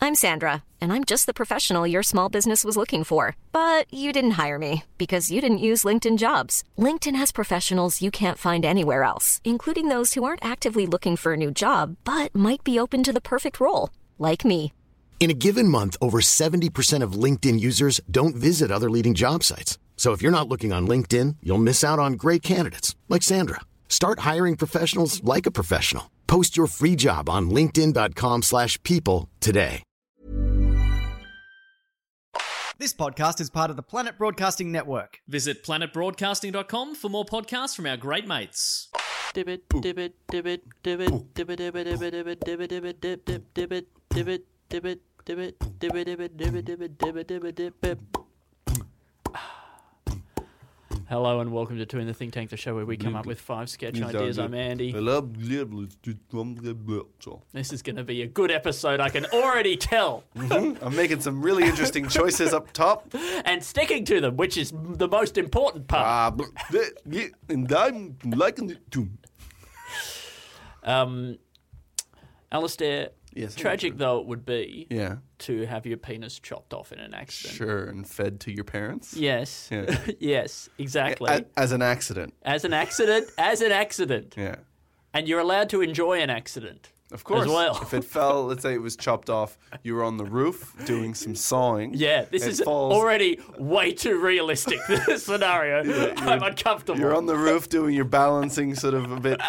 I'm Sandra, and I'm just the professional your small business was looking for. But you didn't hire me because you didn't use LinkedIn Jobs. LinkedIn has professionals you can't find anywhere else, including those who aren't actively looking for a new job, but might be open to the perfect role, like me. In a given month, over 70% of LinkedIn users don't visit other leading job sites. So if you're not looking on LinkedIn, you'll miss out on great candidates like Sandra. Start hiring professionals like a professional. Post your free job on linkedin.com/people today. This podcast is part of the Planet Broadcasting Network. Visit planetbroadcasting.com for more podcasts from our great mates. Hello and welcome to Two in the Think Tank, the show where we come up with 5 sketch ideas. I'm Andy. This is going to be a good episode, I can already tell. I'm making some really interesting choices up top. And sticking to them, which is the most important part. And I'm liking it too. Alistair, Yes, tragic though it would be Yeah. to have your penis chopped off in an accident. Sure, and fed to your parents? Yes. Yeah. Yes, exactly. As an accident. As an accident. Yeah. And you're allowed to enjoy an accident. Of course. As well. If it fell, let's say it was chopped off, you were on the roof doing some sawing. Yeah, this it is falls, already way too realistic, this scenario. I'm uncomfortable. You're on the roof doing your balancing sort of a bit...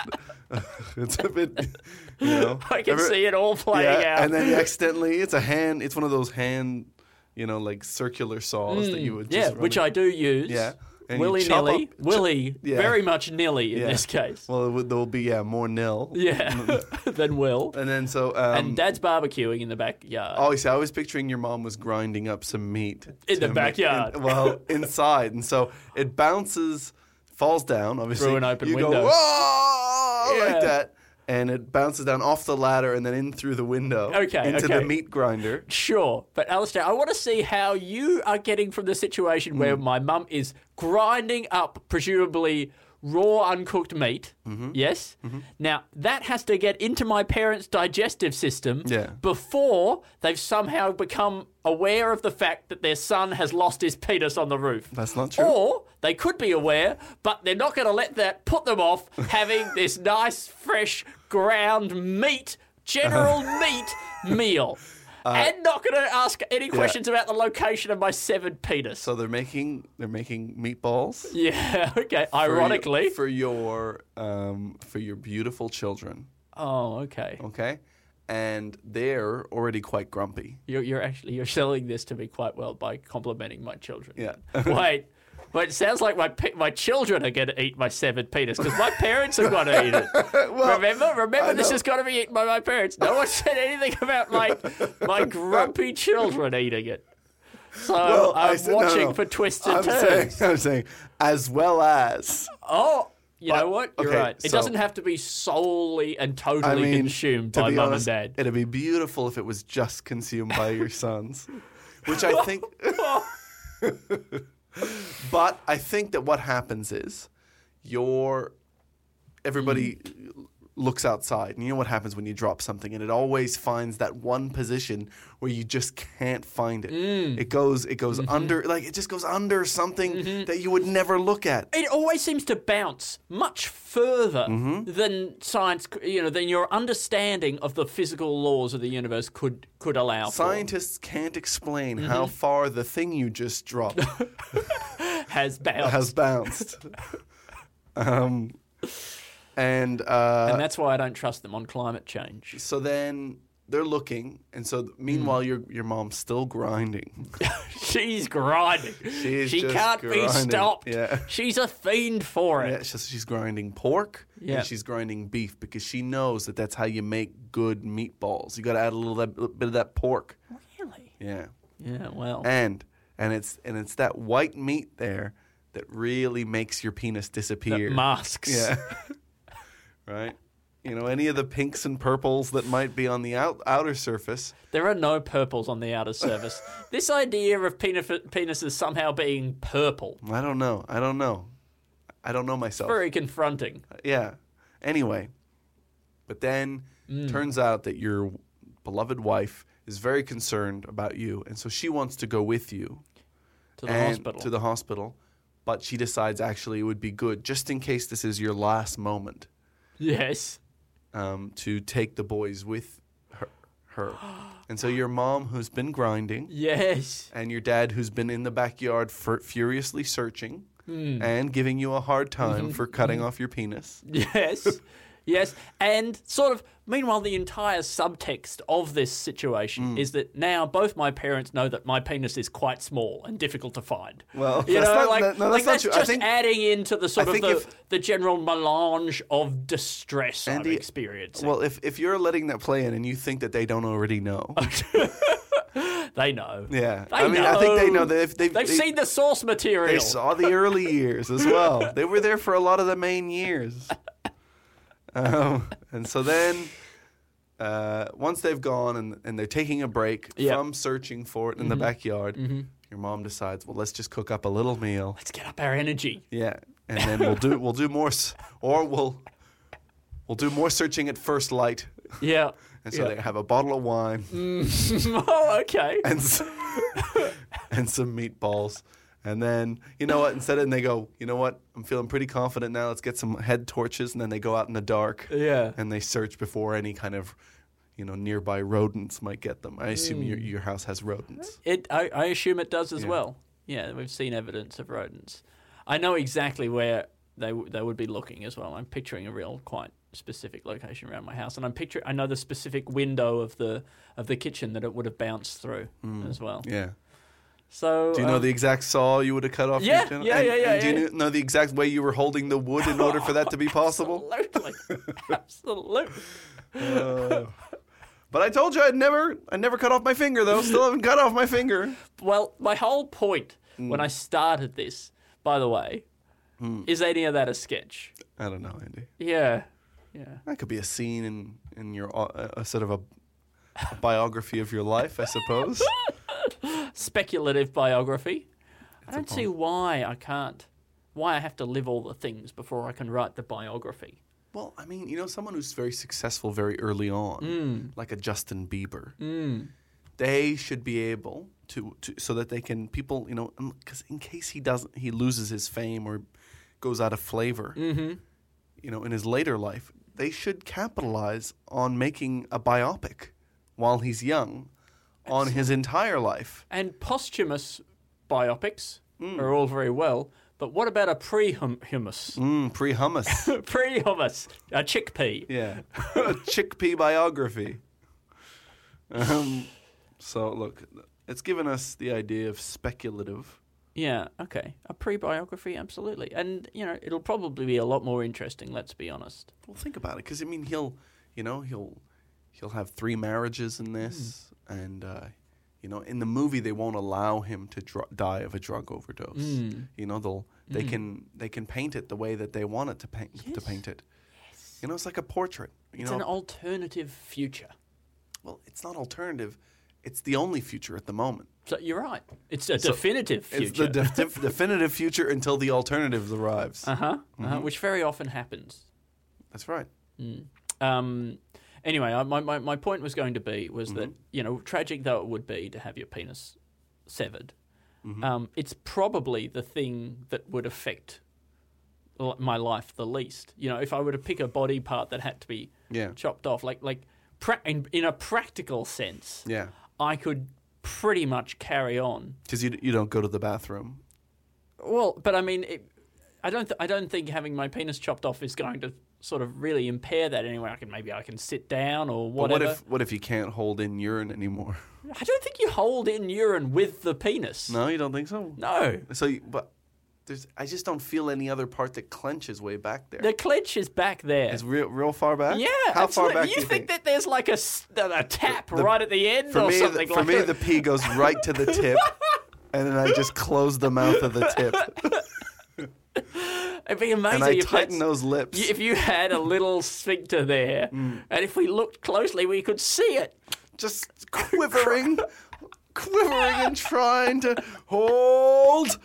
it's a bit, you know... I can see it all playing out. And then you accidentally... It's one of those hand, like circular saws that you would just run which in. I do use. Yeah. And you chop willy-nilly. up- Willy, Yeah. very much nilly in Yeah. this case. Well, there will be, more nil. Yeah, than Will. And then so... And Dad's barbecuing in the backyard. Oh, you see, I was picturing your mom was grinding up some meat. In the to backyard. Inside. And so it bounces, falls down, obviously. Through an open you window. Go, whoa! Yeah. Like that. And it bounces down off the ladder and then in through the window. Into the meat grinder. Sure, but Alistair, I want to see how you are getting from the situation where my mum is grinding up, presumably raw, uncooked meat. Mm-hmm. Yes? Now, that has to get into my parents' digestive system before they've somehow become aware of the fact that their son has lost his penis on the roof. That's not true. Or they could be aware, but they're not going to let that put them off having this nice, fresh, ground meat, general meat meal. And not going to ask any questions about the location of my severed penis. So they're making meatballs. Yeah, okay. Ironically. For your beautiful children. Oh, okay. Okay? And they're already quite grumpy. You're selling this to me quite well by complimenting my children. Yeah. Wait, it sounds like my children are going to eat my severed penis because my parents are going to eat it. Remember, this has got to be eaten by my parents. No one said anything about my grumpy children eating it. So I'm watching for twists and turns. I'm saying, as well as. Oh, you know what? You're okay, right. It so- doesn't have to be solely and totally consumed to by be mum honest, and dad. It'd be beautiful if it was just consumed by your sons, which I think. But I think that what happens is everybody looks outside, and you know what happens when you drop something, and it always finds that one position where you just can't find it. It goes under, like it just goes under something that you would never look at. It always seems to bounce much further than science, than your understanding of the physical laws of the universe could allow for. Scientists can't explain how far the thing you just dropped Has bounced. has bounced. And that's why I don't trust them on climate change. so then they're looking, and so meanwhile your mom's still grinding. She's grinding. She just can't be grinding. stopped. Yeah. She's a fiend for it. Yeah, she's grinding pork Yeah. and she's grinding beef because she knows that that's how you make good meatballs. You got to add a little bit of that pork. Really? Yeah. Yeah, well. And it's that white meat there that really makes your penis disappear. That masks. Yeah. Right? Any of the pinks and purples that might be on the outer surface. There are no purples on the outer surface. This idea of penises somehow being purple, I don't know. I don't know myself. very confronting. Yeah. Anyway, but then turns out that your beloved wife is very concerned about you, and so she wants to go with you To the hospital. To the hospital, but she decides actually it would be good, just in case this is your last moment, Yes. to take the boys with her. And so your mom, who's been grinding, Yes. and your dad, who's been in the backyard furiously searching and giving you a hard time for cutting off your penis. Yes. Yes. And sort of, meanwhile, the entire subtext of this situation is that now both my parents know that my penis is quite small and difficult to find. Well, you that's know, not- like, no, that's like not that's true. I just think- adding into the sort I of think the general melange of distress I'm Andy, experiencing. Well, if you're letting that play in and you think that they don't already know, they know. yeah, They I mean, I think they know that if They've seen the source material. they saw the early years as well. They were there for a lot of the main years. And so then, once they've gone and they're taking a break Yeah. from searching for it in the backyard, your mom decides, well, let's just cook up a little meal. Let's get up our energy. Yeah, and then we'll do more, we'll do more searching at first light. Yeah. And so they have a bottle of wine Oh, okay. and and some meatballs. And then, you know what, and they go, you know what, I'm feeling pretty confident now, let's get some head torches. And then they go out in the dark Yeah. and they search before any kind of, nearby rodents might get them. I assume your house has rodents. I assume it does as Yeah. well. Yeah, we've seen evidence of rodents. I know exactly where they would be looking as well. I'm picturing a real quite specific location around my house, and I know the specific window of the kitchen that it would have bounced through as well. Yeah. So Do you know the exact saw you would have cut off? Yeah, your yeah, and, yeah, yeah, and do you yeah. know the exact way you were holding the wood in order for that to be possible? Absolutely. Absolutely. But I told you I never cut off my finger though. Still haven't cut off my finger. Well, my whole point when I started this, by the way, is any of that a sketch? I don't know, Andy. Yeah. That could be a scene in your a sort of a biography of your life, I suppose. Speculative biography. I don't see why I have to live all the things before I can write the biography. Well, I mean, someone who's very successful very early on, like a Justin Bieber, they should be able to so that they can people, because in case he loses his fame or goes out of flavor, in his later life, they should capitalize on making a biopic while he's young on his entire life. And posthumous biopics are all very well, but what about a pre-hummus? Pre-hummus. Pre-hummus, a chickpea. Yeah. A chickpea biography. So, look, it's given us the idea of speculative. Yeah, okay. A pre-biography, absolutely. And, it'll probably be a lot more interesting, let's be honest. Well, think about it, because, I mean, he'll have 3 marriages in this, and, in the movie they won't allow him to die of a drug overdose. They can paint it the way that they want it to paint it. Yes. It's like a portrait. It's an alternative future. Well, it's not alternative. It's the only future at the moment. So you're right. It's a definitive future. It's the definitive future until the alternative arrives. Which very often happens. That's right. Anyway, my point was going to be that, tragic though it would be to have your penis severed, it's probably the thing that would affect my life the least. If I were to pick a body part that had to be chopped off, in a practical sense, I could pretty much carry on. Because you don't go to the bathroom. Well, but I mean, I don't think having my penis chopped off is going to sort of really impair that anyway. I can sit down or whatever. But what if you can't hold in urine anymore? I don't think you hold in urine with the penis. No, you don't think so? No. I just don't feel any other part that clenches way back there. The clench is back there. It's real far back? Yeah. How absolutely. far back You do think that there's like a tap right at the end for or me, something For me, the pee goes right to the tip, and then I just close the mouth of the tip. It'd be amazing and I if tighten those lips. If you had a little sphincter there, and if we looked closely, we could see it. Just quivering and trying to hold.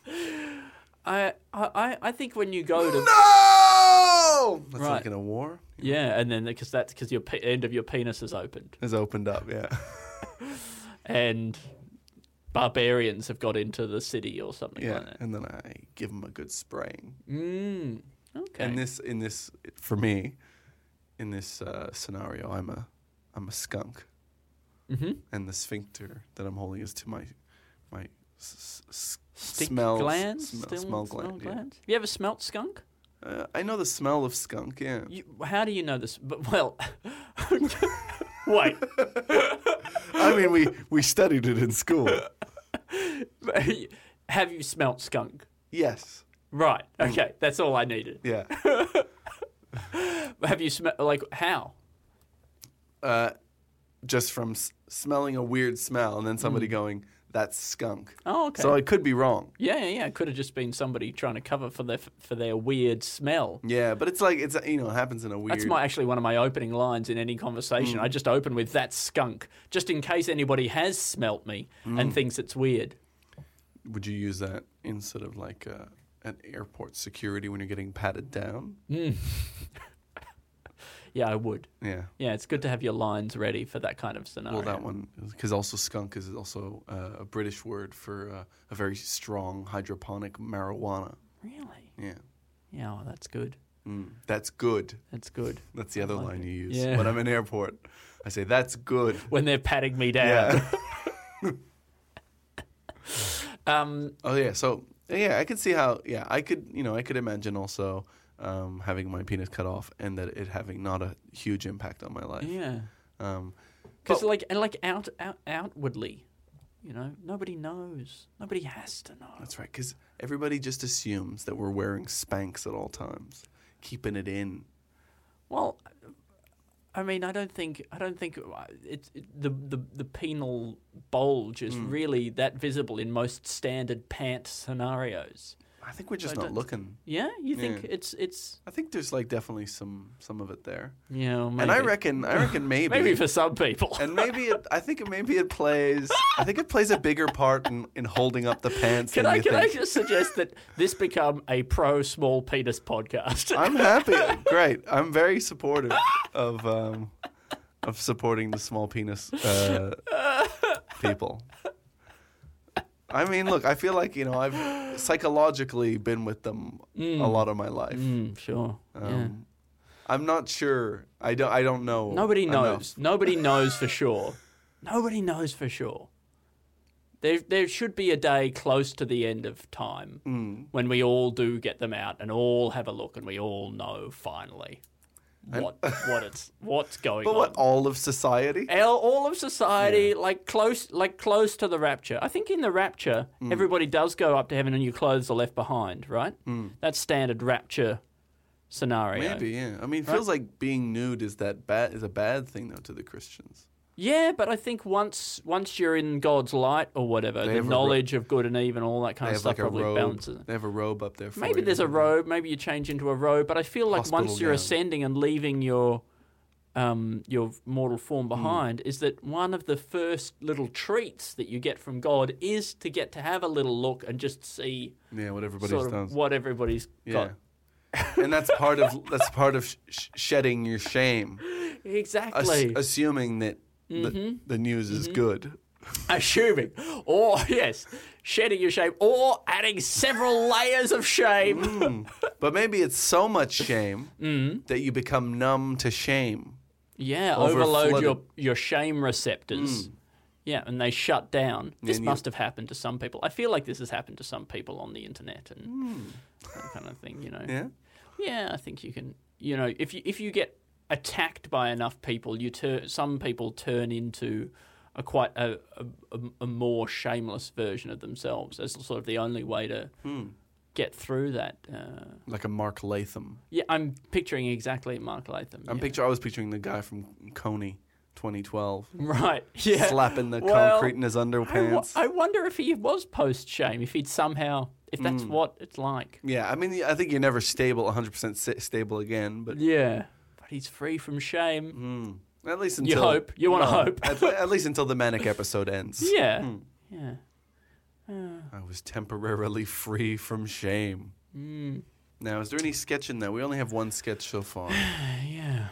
I think when you go to No! That's Right. like in a war. Yeah, and then because your end of your penis is opened. Is opened up, yeah. And barbarians have got into the city or something Yeah, like that. and then I give them a good spraying. Okay. And this for me, in this scenario, I'm a skunk, and the sphincter that I'm holding is to my Stick smell glands? smell gland. Yeah. Have you ever smelt skunk? I know the smell of skunk. Yeah. How do you know this? But, well, wait. I mean, we studied it in school. Have you smelt skunk? Yes. Right. Okay. That's all I needed. Yeah. Have you smelled, like, how? Just from smelling a weird smell and then somebody going, "That's skunk." Oh, okay. So I could be wrong. Yeah. It could have just been somebody trying to cover for their weird smell. Yeah, but it's like, it happens in a weird... That's actually one of my opening lines in any conversation. I just open with "that's skunk," just in case anybody has smelt me and thinks it's weird. Would you use that instead of like an airport security when you're getting patted down? Yeah, I would. Yeah. Yeah, it's good to have your lines ready for that kind of scenario. Well, that one, because also skunk is also a British word for a very strong hydroponic marijuana. Really? Yeah. Yeah, well, that's good. That's good. That's good. That's the other line you use. Yeah. When I'm in airport, I say, "That's good." When they're patting me down. Yeah. Oh, yeah. So, yeah, I could see how, I could imagine also having my penis cut off and that it having not a huge impact on my life. Yeah. Because Because outwardly, nobody knows. Nobody has to know. That's right, because everybody just assumes that we're wearing Spanx at all times, keeping it in. Well, I mean, I don't think it's the penal bulge is really that visible in most standard pant scenarios. I think we're just not looking. Yeah, you think Yeah. it's I think there's like definitely some of it there. maybe. And I reckon maybe maybe for some people. and maybe it plays a bigger part in holding up the pants Can than I you think. just suggest that this become a pro small penis podcast? I'm happy. Great. I'm very supportive of supporting the small penis people. I mean, look, I feel like, I've psychologically been with them a lot of my life. Sure. Yeah. I'm not sure. I don't know. Nobody enough. knows. Nobody knows for sure. Nobody knows for sure. There should be a day close to the end of time when we all do get them out and all have a look and we all know finally what's going But on. what, all of society? All of society, like close to the rapture. I think in the rapture, everybody does go up to heaven and your clothes are left behind, right? That's standard rapture scenario. Maybe, yeah. I mean, it feels like being nude is a bad thing, though, to the Christians. Yeah, but I think once you're in God's light or whatever, They the have a knowledge of good and evil, all that They kind of have stuff like a probably robe. balances. They have a robe up there for Maybe you. there's a robe. Maybe you change into a robe. But I feel like Hospital once you're gown. ascending and leaving your mortal form behind, is that one of the first little treats that you get from God is to get to have a little look and just see Yeah, what everybody sort of does. what everybody's got. And that's part of shedding your shame. Exactly. Assuming that the news is good. Assuming, or yes, shedding your shame, or adding several layers of shame. But maybe it's so much shame that you become numb to shame. Yeah, overload Overflooded. your shame receptors. Yeah, and they shut down. This And must have happened to some people. I feel like this has happened to some people on the internet and that kind of thing. Yeah. Yeah, I think you can. If you get attacked by enough people, some people turn into a more shameless version of themselves. That's sort of the only way to get through that. Like a Mark Latham. Yeah, I'm picturing exactly Mark Latham. I was picturing the guy from Coney 2012. Right, yeah. Slapping the concrete in his underpants. I wonder if he was post-shame, if that's what it's like. Yeah, I mean, I think you're never 100% stable again, but Yeah, but he's free from shame. at least You until... hope. You want to hope. At least until the manic episode ends. Yeah, yeah. I was temporarily free from shame. Now, is there any sketch in there? We only have one sketch so far. Yeah.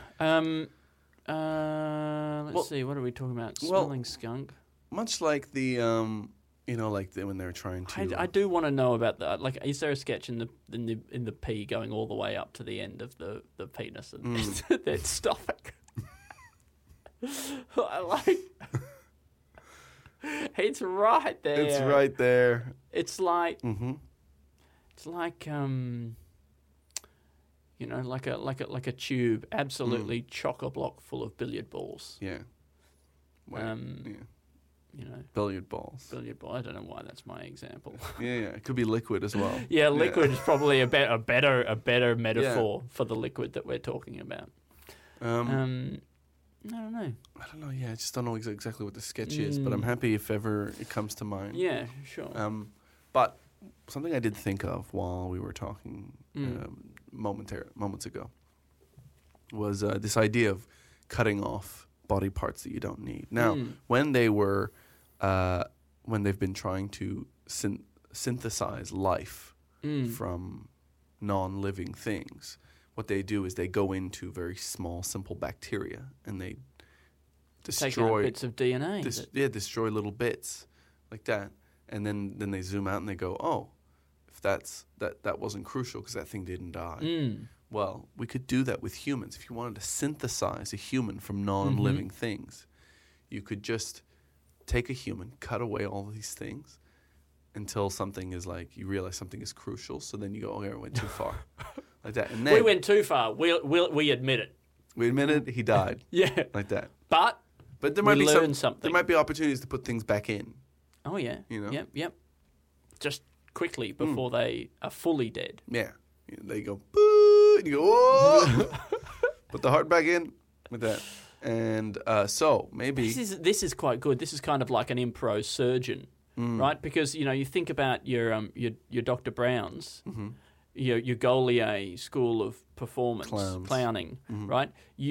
Let's see. What are we talking about? Smelling skunk. Much like the, when they're trying to. I do want to know about that. Like, is there a sketch in the pee going all the way up to the end of the penis and then stopping? I like. It's right there. It's right there. It's like. Mm-hmm. It's like like a tube, absolutely chock-a-block full of billiard balls. Yeah. Yeah. Billiard balls. Billiard ball. I don't know why that's my example. Yeah. It could be liquid as well. Yeah, liquid is probably a better metaphor for the liquid that we're talking about. I don't know. Yeah, I just don't know exactly what the sketch is, but I'm happy if ever it comes to mind. Yeah, sure. But something I did think of while we were talking moments ago was this idea of cutting off body parts that you don't need. Now, when they've been trying to synthesize life from non-living things, what they do is they go into very small, simple bacteria and they destroy Take out bits of DNA. Destroy little bits like that, and then they zoom out and they go, oh, if that wasn't crucial because that thing didn't die. Well, we could do that with humans. If you wanted to synthesize a human from non-living things, you could just take a human, cut away all of these things until something is like, you realize something is crucial. So then you go, okay, I went too far. Like that. And then we went too far. We admit it. We admit it, he died. Yeah. Like that. But there might be something. There might be opportunities to put things back in. Oh, yeah. You know? Yep. Just quickly before they are fully dead. Yeah. They go, boo, and you go, whoa. Put the heart back in with that. And so maybe... This is quite good. This is kind of like an impro surgeon, right? Because, you think about your Dr. Browns, your Gaulier School of Performance, clowning, right?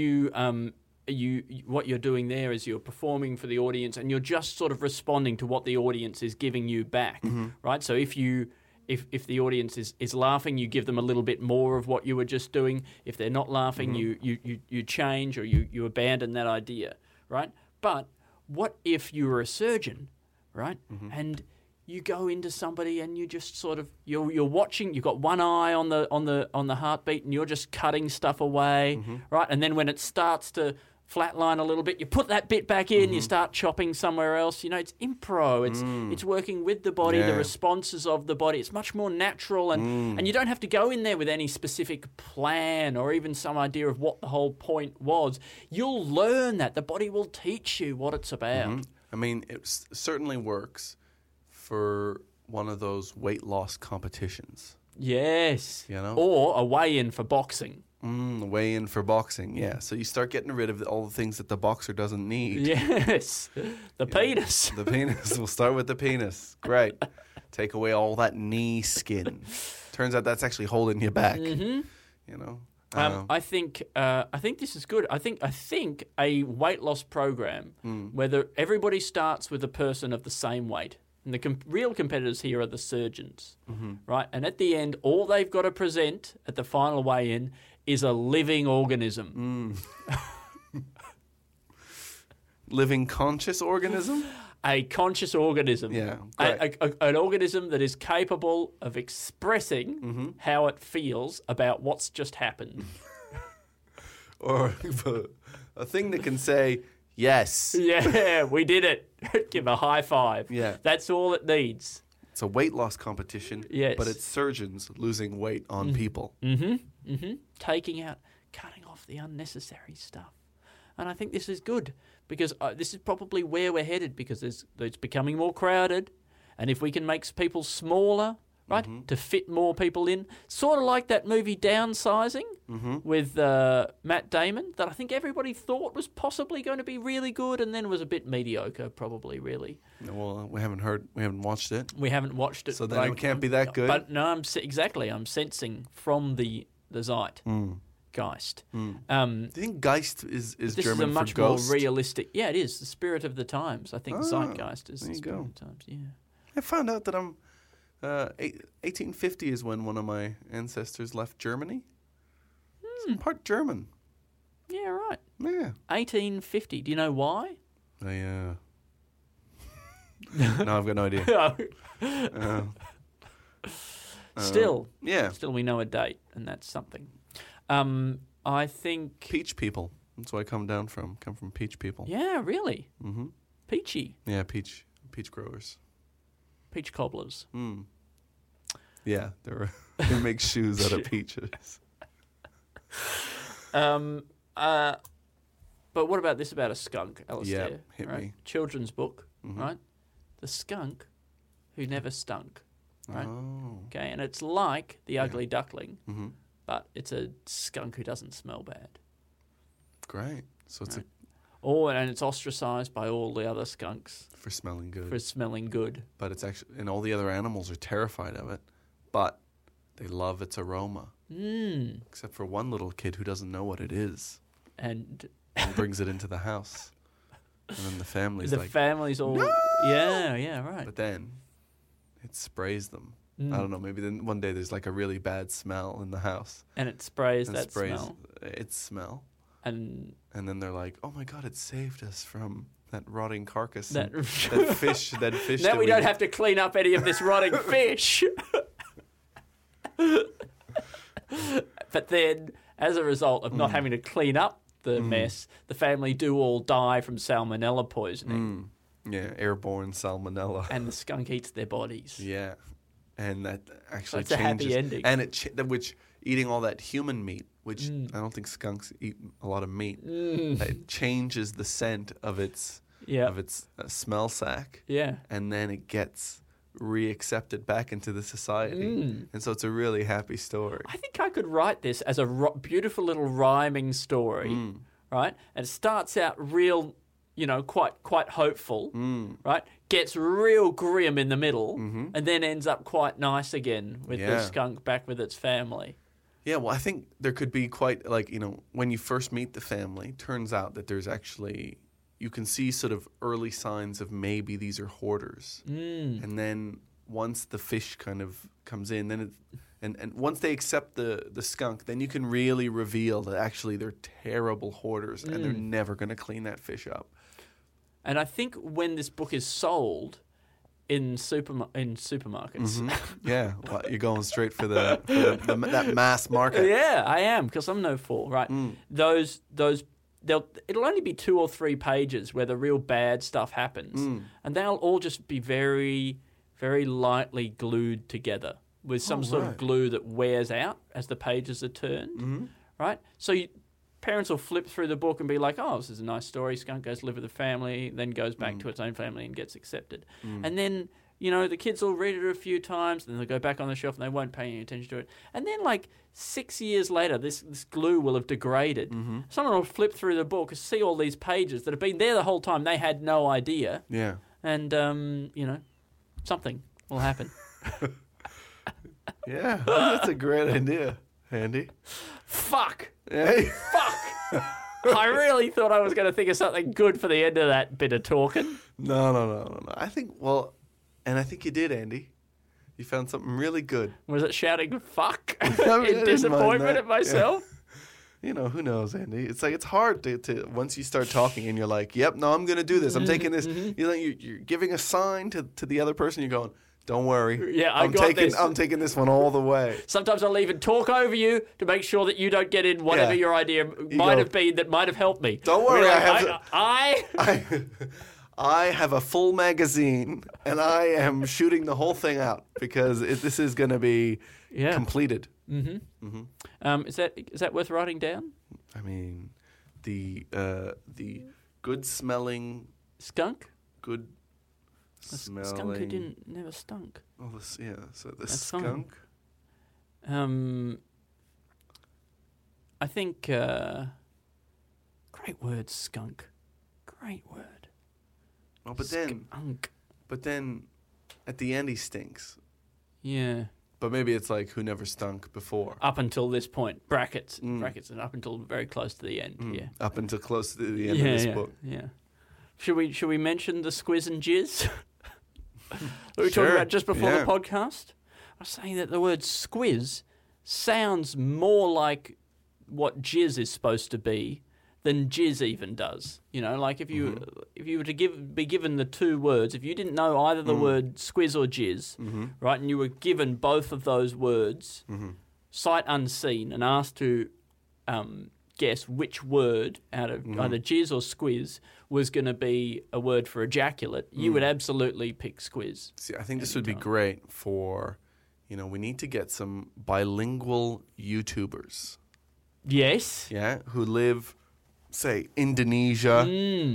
What you're doing there is you're performing for the audience and you're just sort of responding to what the audience is giving you back, right? So if the audience is laughing, you give them a little bit more of what you were just doing. If they're not laughing, you change or you abandon that idea, right? But what if you were a surgeon, right? And you go into somebody and you just sort of you're watching. You've got one eye on the heartbeat, and you're just cutting stuff away, right? And then when it starts to flatline a little bit, you put that bit back in, you start chopping somewhere else. It's improv. It's working with the body, the responses of the body. It's much more natural, and you don't have to go in there with any specific plan or even some idea of what the whole point was. You'll learn that. The body will teach you what it's about. I mean, it certainly works for one of those weight loss competitions. Yes. Or a weigh-in for boxing. Weigh-in for boxing, yeah. So you start getting rid of all the things that the boxer doesn't need. Yes. The penis. The penis. We'll start with the penis. Great. Take away all that knee skin. Turns out that's actually holding you back. I think this is good. I think a weight loss program where everybody starts with a person of the same weight. And the real competitors here are the surgeons, right? And at the end, all they've got to present at the final weigh-in is a living organism. Living conscious organism? A conscious organism. Yeah. An organism that is capable of expressing how it feels about what's just happened. Or a thing that can say... Yes. Yeah, we did it. Give a high five. Yeah. That's all it needs. It's a weight loss competition, but it's surgeons losing weight on people. Cutting off the unnecessary stuff. And I think this is good because this is probably where we're headed because it's becoming more crowded. And if we can make people smaller, right, to fit more people in, sort of like that movie Downsizing with Matt Damon that I think everybody thought was possibly going to be really good and then was a bit mediocre, probably, really. Well, we haven't watched it. We haven't watched it. So then it can't be that good. But no, I'm sensing from the Geist. Do you think Geist is this German is a much for ghost? more realistic... Yeah, it is. The spirit of the times. I think Zeitgeist is the spirit of the times, yeah. I found out that 1850 is when one of my ancestors left Germany. It's part German. Yeah, right. Yeah. 1850. Do you know why? No, I've got no idea. Still, Yeah. Still, we know a date, and that's something. I think. Peach people. That's where I come from. Come from peach people. Yeah, really. Mm-hmm. Peachy. Yeah, peach growers. Peach cobblers. Mm. Yeah, they make shoes out of peaches. But what about this about a skunk, Alistair? Yeah, hit right? me. Children's book, right? The skunk who never stunk, right? Oh. Okay, and it's like the ugly duckling, Mm-hmm. but it's a skunk who doesn't smell bad. Great. So it's And it's ostracized by all the other skunks for smelling good. for smelling good. But it's actually, and all the other animals are terrified of it, but they love its aroma. Except for one little kid who doesn't know what it is And brings it into the house. And then the family's the like, family's all... "No!" Yeah, right. But then it sprays them. I don't know, maybe then one day there's like a really bad smell in the house. And it sprays And that sprays smell. its smell. And And then they're like, "Oh my God, it saved us from that rotting carcass, That- and that fish." now that we don't have to clean up any of this rotting fish. But then, as a result of not having to clean up the mess, the family do all die from salmonella poisoning, Yeah, airborne salmonella. and the skunk eats their bodies. Yeah, and that actually it's a happy changes. ending. And which eating all that human meat, which I don't think skunks eat a lot of meat. It changes the scent of its Yeah. smell sac. Yeah. And then it gets reaccepted back into the society, and so it's a really happy story. I think I could write this as a beautiful little rhyming story, right? And it starts out real, quite hopeful, right? Gets real grim in the middle, and then ends up quite nice again with the Yeah. skunk back with its family. Yeah, well, I think there could be quite when you first meet the family, turns out that there's actually, you can see sort of early signs of maybe these are hoarders. And then once the fish kind of comes in, then and once they accept the skunk, then you can really reveal that actually they're terrible hoarders and they're never going to clean that fish up. And I think when this book is sold in supermarkets, Yeah, well, you're going straight for that mass market. yeah, I am, because I'm no fool, right? It'll only be 2 or 3 pages where the real bad stuff happens, and they'll all just be very, very lightly glued together with some sort of glue that wears out as the pages are turned, right? So parents will flip through the book and be like, "Oh, this is a nice story. Skunk goes to live with the family, then goes back to its own family and gets accepted," and then. The kids will read it a few times, and then they'll go back on the shelf and they won't pay any attention to it. And then, 6 years later, this glue will have degraded. Someone will flip through the book and see all these pages that have been there the whole time. They had no idea. Yeah. And, something will happen. Yeah, that's a great idea, Andy. Fuck! Hey. Fuck! I really thought I was going to think of something good for the end of that bit of talking. No. I think you did, Andy. You found something really good. Was it shouting fuck I didn't in mind disappointment that. at myself? Yeah. Who knows, Andy? It's it's hard to once you start talking and you're like, "Yep, no, I'm going to do this. I'm taking this." You're giving a sign to the other person. You're going, "Don't worry. Yeah, I I'm got taking this." I'm taking this one all the way." Sometimes I'll even talk over you to make sure that you don't get in whatever Yeah. your idea might have been that might have helped me. Don't worry, I I have a full magazine and I am shooting the whole thing out because this is going to be completed. Is that worth writing down? I mean, the good smelling, Skunk? good Skunk who smelling. never stunk. Oh, so the That's fine. skunk. I think great word, skunk. Great word. Oh, but then at the end he stinks. Yeah. But maybe it's like who never stunk before. Up until this point, brackets, and up until very close to the end. Yeah. Up until close to the end of this book. Yeah. Should we mention the squiz and jizz? we were talking Sure, about just before yeah. the podcast. I was saying that the word squiz sounds more like what jizz is supposed to be than jizz even does. You know, like if you were to be given the two words, if you didn't know either the word squiz or jizz, right, and you were given both of those words, sight unseen, and asked to guess which word out of either jizz or squiz was going to be a word for ejaculate, you would absolutely pick squiz. See, I think this would be great for, we need to get some bilingual YouTubers. Yes. Yeah, who live, say, Indonesia,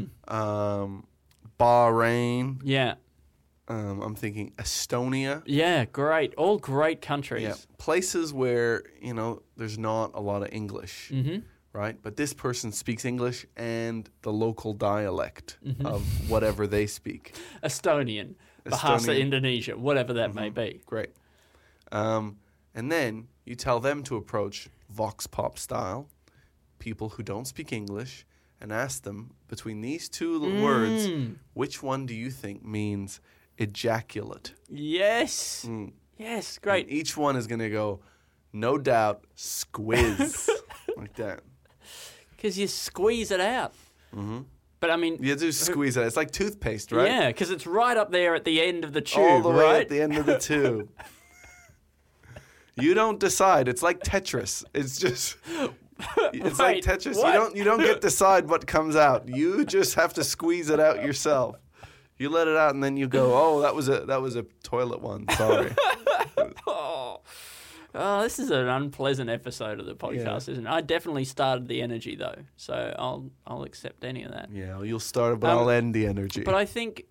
Bahrain. Yeah. I'm thinking Estonia. Yeah, great. All great countries. Yeah, places where, there's not a lot of English, right? But this person speaks English and the local dialect of whatever they speak. Estonian, Bahasa Indonesia, whatever that may be. Great. And then you tell them to approach Vox Pop style, people who don't speak English, and ask them, between these two words, which one do you think means ejaculate? Yes. Yes, great. And each one is going to go, no doubt, squiz. Like that. Because you squeeze it out. But I mean... You do squeeze it. It's like toothpaste, right? Yeah, because it's right up there at the end of the tube, all the way right? at the end of the tube. You don't decide. It's like Tetris. It's just... It's like Wait, Tetris. what? You don't get to decide what comes out. You just have to squeeze it out yourself. You let it out and then you go, oh, that was a toilet one. Sorry. Oh, this is an unpleasant episode of the podcast, isn't it? I definitely started the energy though, so I'll accept any of that. Yeah, well, you'll start it, but I'll end the energy. But I think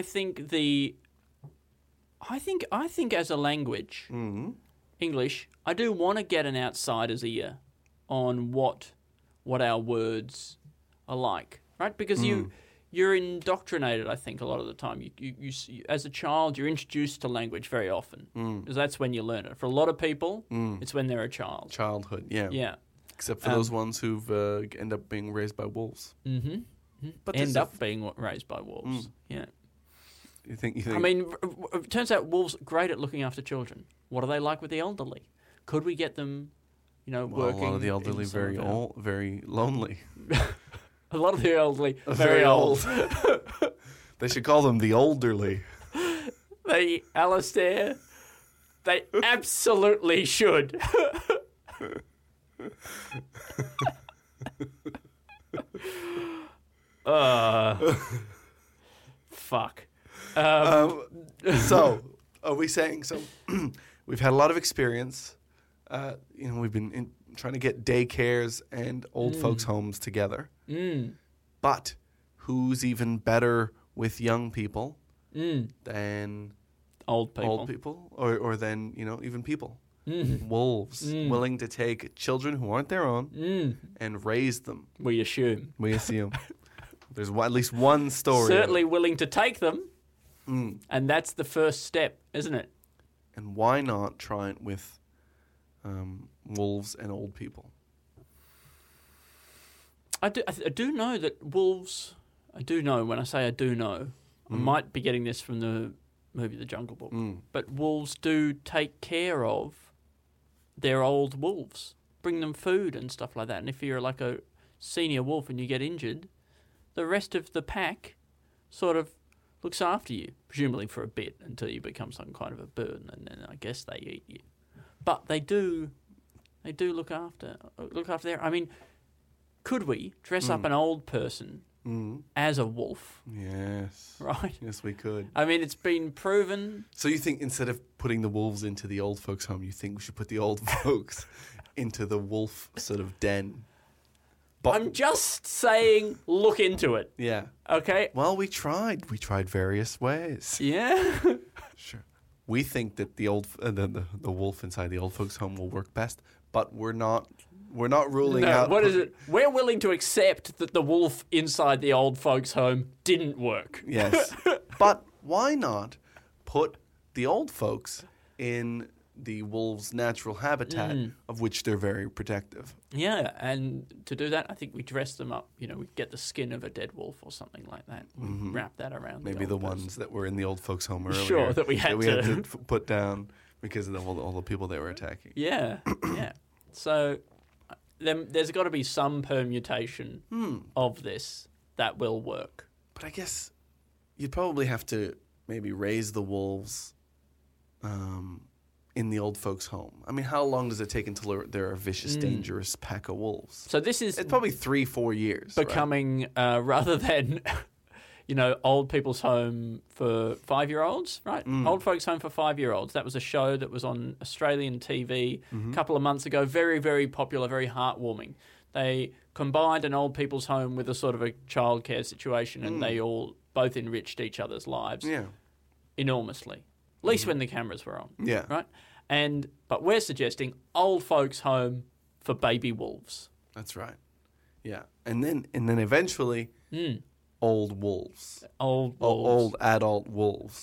as a language, English, I do want to get an outsider's ear on what our words are like, right? Because you're indoctrinated, I think, a lot of the time. You as a child, you're introduced to language very often, because that's when you learn it. For a lot of people, it's when they're a child. Childhood, yeah. Yeah. Except for those ones who've end up being raised by wolves. But Being raised by wolves. Yeah. You think? I mean, it turns out wolves are great at looking after children. What are they like with the elderly? Could we get them, working? Well, a lot of the elderly in some very of our- old, very lonely. A lot of the elderly are very old. They should call them the olderly. Alistair, they absolutely should. Fuck. So, are we saying so? We've had a lot of experience. We've been trying to get daycares and old folks' homes together. But who's even better with young people than Old people. old people, or than even people? Wolves willing to take children who aren't their own and raise them. We assume. We assume. There's at least one story. Certainly willing to take them. And that's the first step, isn't it? And why not try it with wolves and old people? I do know that wolves... I do know, when I say I do know, I might be getting this from the movie The Jungle Book, but wolves do take care of their old wolves, bring them food and stuff like that. And if you're like a senior wolf and you get injured, the rest of the pack sort of looks after you, presumably for a bit until you become some kind of a burden, and then I guess they eat you. But they do look after their... I mean, could we dress up an old person as a wolf? Yes. Right? Yes, we could. I mean, it's been proven... So you think instead of putting the wolves into the old folks' home, you think we should put the old folks into the wolf sort of den? But I'm just saying, look into it. yeah. Okay? Well, we tried. We tried various ways. Yeah? Sure. We think that the wolf inside the old folks' home will work best, but we're not ruling No, out. what is it? We're willing to accept that the wolf inside the old folks' home didn't work. Yes. But why not put the old folks in the wolves' natural habitat, of which they're very protective. Yeah, and to do that, I think we dress them up. We get the skin of a dead wolf or something like that. We wrap that around. Maybe the ones that were in the old folks' home earlier. Sure, that we had to put down because of all the people they were attacking. Yeah, yeah. So then there's got to be some permutation of this that will work. But I guess you'd probably have to maybe raise the wolves in the old folks' home. I mean, how long does it take until they're a vicious, dangerous pack of wolves? So this is... It's probably 3-4 years. Becoming, rather than, old people's home for 5-year-olds, right? Old folks' home for 5-year-olds. That was a show that was on Australian TV a couple of months ago. Very, very popular, very heartwarming. They combined an old people's home with a sort of a childcare situation, and they all both enriched each other's lives enormously. At least when the cameras were on. Yeah. Right? But we're suggesting old folks' home for baby wolves. That's right. Yeah. And then eventually old wolves. Old adult wolves.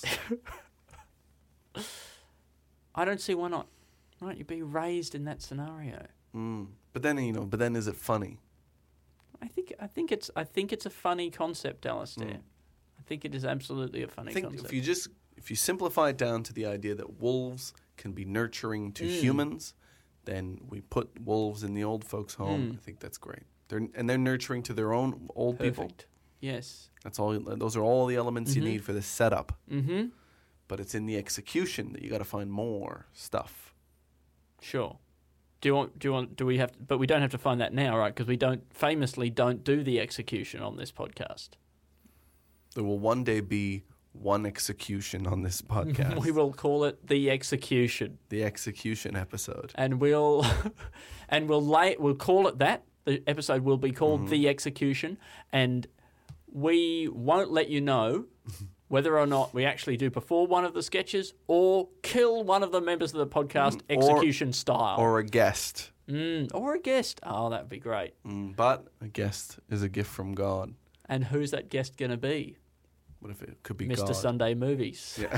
I don't see why not. Right? You'd be raised in that scenario. But then is it funny? I think it's a funny concept, Alistair. I think it is absolutely a funny concept. If you simplify it down to the idea that wolves can be nurturing to humans, then we put wolves in the old folks' home. I think that's great. They're nurturing to their own old people. Yes. That's all. Those are all the elements you need for this setup. Mm-hmm. But it's in the execution that you got to find more stuff. Sure. Do we have to, but we don't have to find that now, right? Because we famously don't do the execution on this podcast. There will one day be one execution on this podcast. We will call it the execution. The execution episode. And we'll call it that. The episode will be called The Execution, and we won't let you know whether or not we actually do perform one of the sketches or kill one of the members of the podcast execution style. Or a guest. Or a guest. Oh, that would be great. But a guest is a gift from God. And who's that guest going to be? What if it could be Mr. God? Sunday Movies. Yeah.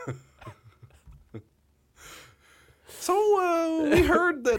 So we heard that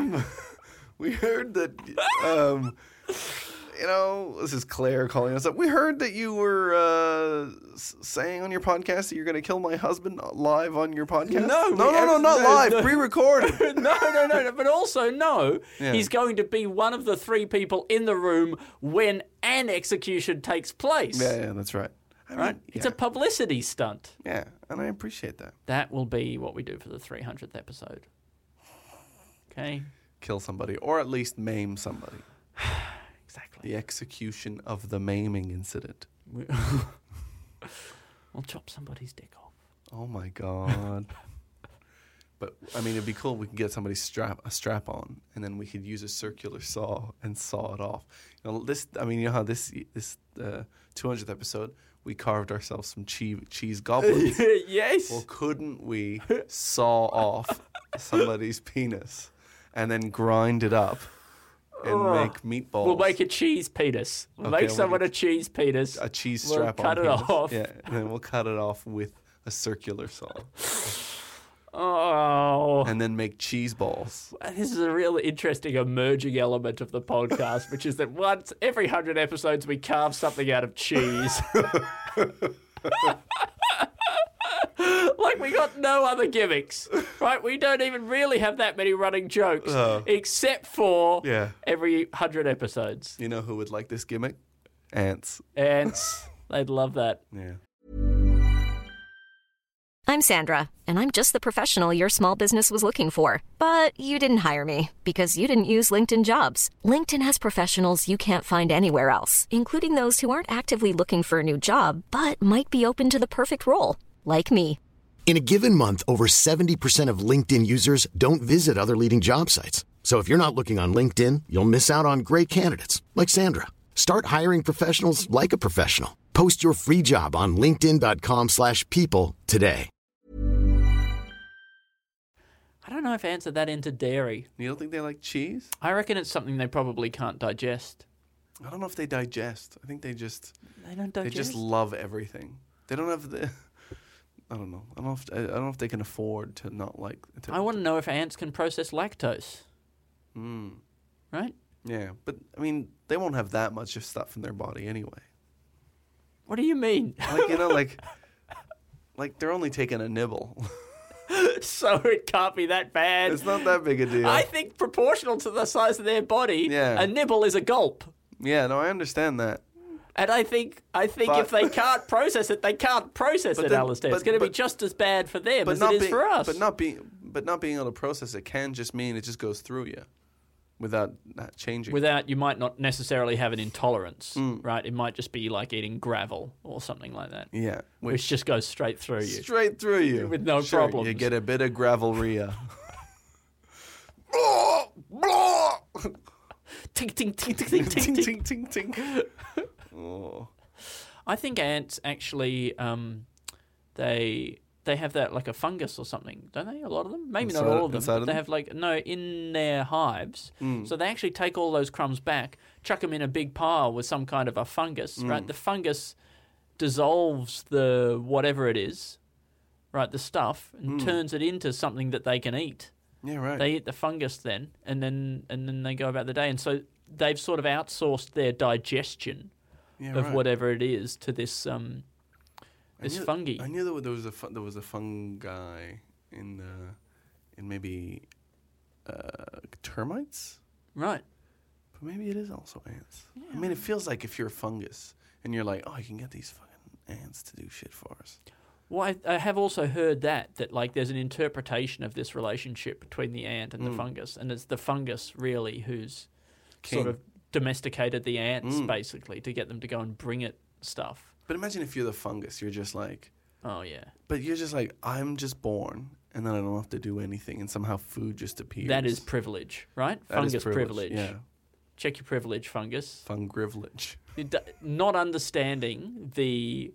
this is Claire calling us up. We heard that you were saying on your podcast that you're going to kill my husband live on your podcast. No, not live, pre-recorded. No. But also, he's going to be one of the 3 people in the room when an execution takes place. Yeah, that's right. Right? It's a publicity stunt. Yeah, and I appreciate that. That will be what we do for the 300th episode. Okay? Kill somebody, or at least maim somebody. Exactly. The execution of the maiming incident. We'll chop somebody's dick off. Oh my God. But I mean, it'd be cool if we could get somebody a strap on, and then we could use a circular saw and saw it off. How this 200th episode, we carved ourselves some cheese goblins. Yes. Well, couldn't we saw off somebody's penis and then grind it up and make meatballs? We'll make a cheese penis. We'll make someone a cheese penis. A cheese strap on. Cut it off. Yeah, and then we'll cut it off with a circular saw. Oh. And then make cheese balls. This is a really interesting emerging element of the podcast, which is that once every 100 episodes we carve something out of cheese. Like we got no other gimmicks, right? We don't even really have that many running jokes, except for every 100 episodes. You know who would like this gimmick? Ants. Ants. They'd love that. Yeah. I'm Sandra, and I'm just the professional your small business was looking for. But you didn't hire me because you didn't use LinkedIn Jobs. LinkedIn has professionals you can't find anywhere else, including those who aren't actively looking for a new job, but might be open to the perfect role, like me. In a given month, over 70% of LinkedIn users don't visit other leading job sites. So if you're not looking on LinkedIn, you'll miss out on great candidates like Sandra. Start hiring professionals like a professional. Post your free job on linkedin.com/people today. I don't know if ants are that into dairy. You don't think they like cheese? I reckon it's something they probably can't digest. I don't know if they digest. I think they don't digest. They just love everything. They don't have I don't know. I don't know if they can afford to not like. I want to know if ants can process lactose. Right? Yeah, but I mean, they won't have that much of stuff in their body anyway. What do you mean? Like they're only taking a nibble. So it can't be that bad. It's not that big a deal. I think proportional to the size of their body, a nibble is a gulp. Yeah, no, I understand that. And I think if they can't process it, they can't process it, Alistair. It's going to be just as bad for them as it is for us. But not being able to process it can just mean it just goes through you without changing. You might not necessarily have an intolerance, right? It might just be like eating gravel or something like that. Yeah. Which just goes straight through you. Straight through you. With no problems. You get a bit of gravelria. Tink, tink, tink, tink, tink, tink, tink, tink, tink. Oh. I think ants actually, they have that like a fungus or something, don't they? A lot of them, maybe not all of them. But they have in their hives. So they actually take all those crumbs back, chuck them in a big pile with some kind of a fungus. Right, the fungus dissolves the whatever it is, right, the stuff, and turns it into something that they can eat. Yeah, right. They eat the fungus then, and then they go about the day, and so they've sort of outsourced their digestion of whatever it is to this fungi. I knew there was a fungi in maybe termites, right? But maybe it is also ants. Yeah. I mean, it feels like if you're a fungus and you're like, oh, I can get these fucking ants to do shit for us. Well, I have also heard that like there's an interpretation of this relationship between the ant and the fungus, and it's the fungus really who's sort of domesticated the ants basically to get them to go and bring it stuff. But imagine if you're the fungus, you're just like, oh yeah. But you're just like, I'm just born, and then I don't have to do anything, and somehow food just appears. That is privilege, right? Fungus privilege. Yeah. Check your privilege, fungus. Fungrivilege. Not understanding the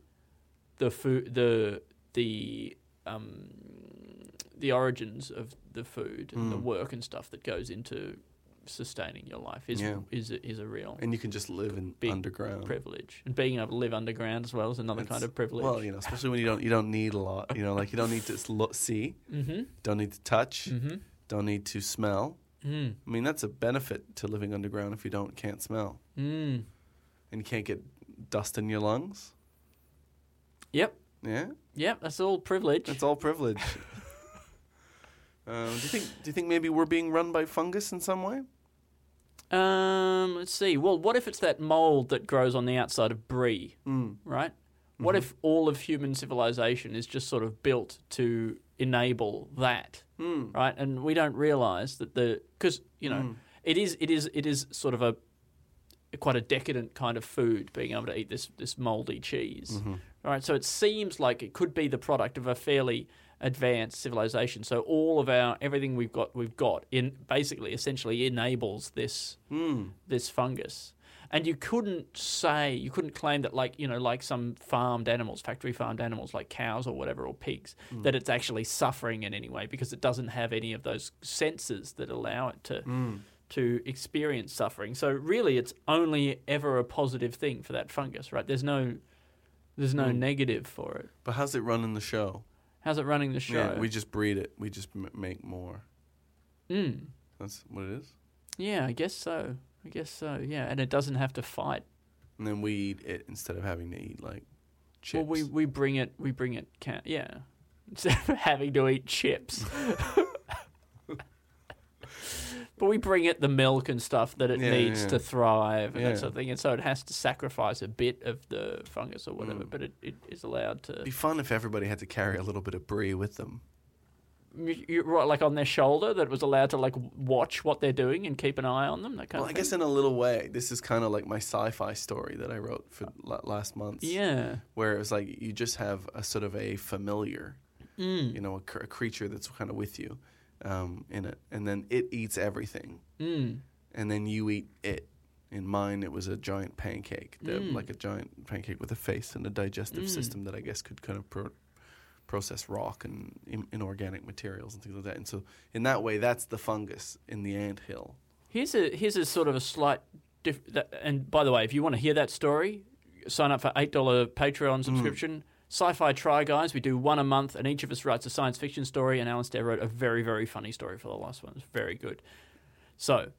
origins of the food and the work and stuff that goes into sustaining your life is a real, and you can just live in underground privilege, and being able to live underground as well is another kind of privilege. Well, especially when you don't need a lot. Like you don't need to see, don't need to touch, don't need to smell. I mean, that's a benefit to living underground if you can't smell, and you can't get dust in your lungs. Yep. Yeah. Yep. That's all privilege. That's all privilege. Do you think maybe we're being run by fungus in some way? Let's see. Well, what if it's that mold that grows on the outside of brie, right? What if all of human civilization is just sort of built to enable that, right? And we don't realize that because it is sort of a quite a decadent kind of food, being able to eat this moldy cheese, right? So it seems like it could be the product of a fairly advanced civilization. So all of everything we've got in basically essentially enables this fungus. And you couldn't claim that like some factory farmed animals like cows or whatever, or pigs, that it's actually suffering in any way, because it doesn't have any of those senses that allow it to experience suffering. So really it's only ever a positive thing for that fungus, right? There's no negative for it. But how's it running the show? How's it running the show? Yeah, we just breed it. We just make more. That's what it is? Yeah, I guess so. Yeah, and it doesn't have to fight. And then we eat it instead of having to eat like chips. Well, we bring it. Yeah, instead of having to eat chips. But we bring it the milk and stuff that it needs to thrive and that sort of thing. And so it has to sacrifice a bit of the fungus or whatever, but it is allowed to. It'd be fun if everybody had to carry a little bit of brie with them. You're right, like on their shoulder, that was allowed to like watch what they're doing and keep an eye on them, that kind of thing. I guess in a little way, this is kind of like my sci-fi story that I wrote for last month. Yeah. Where it was like you just have a sort of a familiar, a creature that's kind of with you. In it, and then it eats everything, and then you eat it. In mine, it was a giant pancake, like a giant pancake with a face and a digestive system that I guess could kind of process rock and inorganic materials and things like that. And so, in that way, that's the fungus in the anthill. Here's a sort of a slight. And by the way, if you want to hear that story, sign up for $8 Patreon subscription. Sci-Fi Try Guys. We do one a month, and each of us writes a science fiction story, and Alistair wrote a very, very funny story for the last one. It's very good. So,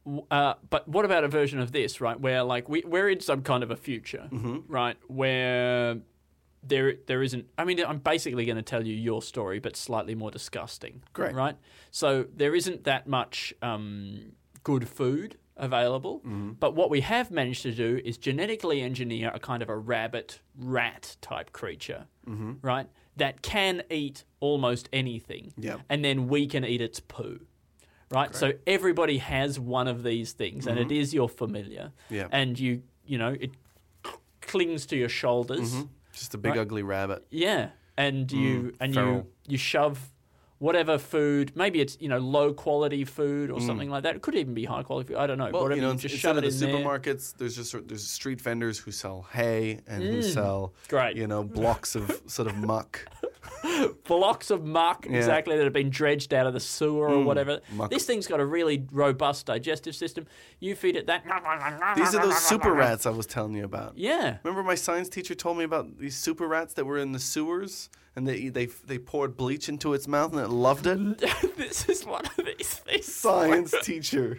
but what about a version of this, right, where like we're in some kind of a future, right, where there isn't... I mean, I'm basically going to tell you your story, but slightly more disgusting. Great. Right? So there isn't that much good food available, but what we have managed to do is genetically engineer a kind of a rabbit-rat type creature, right, that can eat almost anything, and then we can eat its poo. Right? Great. So everybody has one of these things, and it is your familiar, and you know, it clings to your shoulders. Just a big ugly rabbit. Yeah, and you shove whatever food, maybe it's, you know, low quality food or something like that. It could even be high quality food. I don't know. Well, whatever, you know, just instead shove of it the in supermarkets, there's street vendors who sell hay and who sell you know, blocks of sort of muck. Blocks of muck, exactly, that have been dredged out of the sewer or whatever. Muck. This thing's got a really robust digestive system. You feed it that. These are those super rats I was telling you about. Yeah. Remember my science teacher told me about these super rats that were in the sewers, and they poured bleach into its mouth and it loved it? This is one of these things. Science teacher.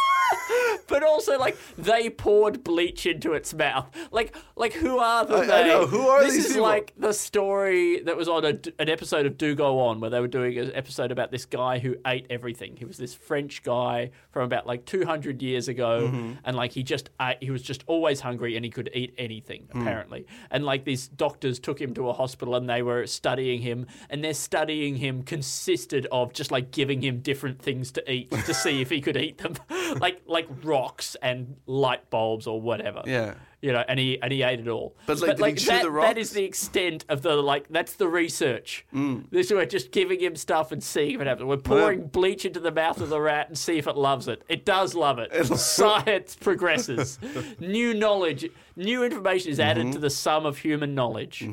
But also, like, they poured bleach into its mouth. Like who are the I know, who are these This is people? like the story that was on an episode of Do Go On, where they were doing an episode about this guy who ate everything. He was this French guy from about, like, 200 years ago, and, like, he was just always hungry and he could eat anything, apparently. And, like, these doctors took him to a hospital and they were studying him, and their studying him consisted of just, like, giving him different things to eat to see if he could eat them. like rocks and light bulbs or whatever. Yeah. You know, and he ate it all. But like, did he chew the rocks? That is the extent of the, like, that's the research. This we're just giving him stuff and seeing if it happens. We're pouring bleach into the mouth of the rat and see if it loves it. It does love it. Science progresses. New knowledge, new information is added to the sum of human knowledge.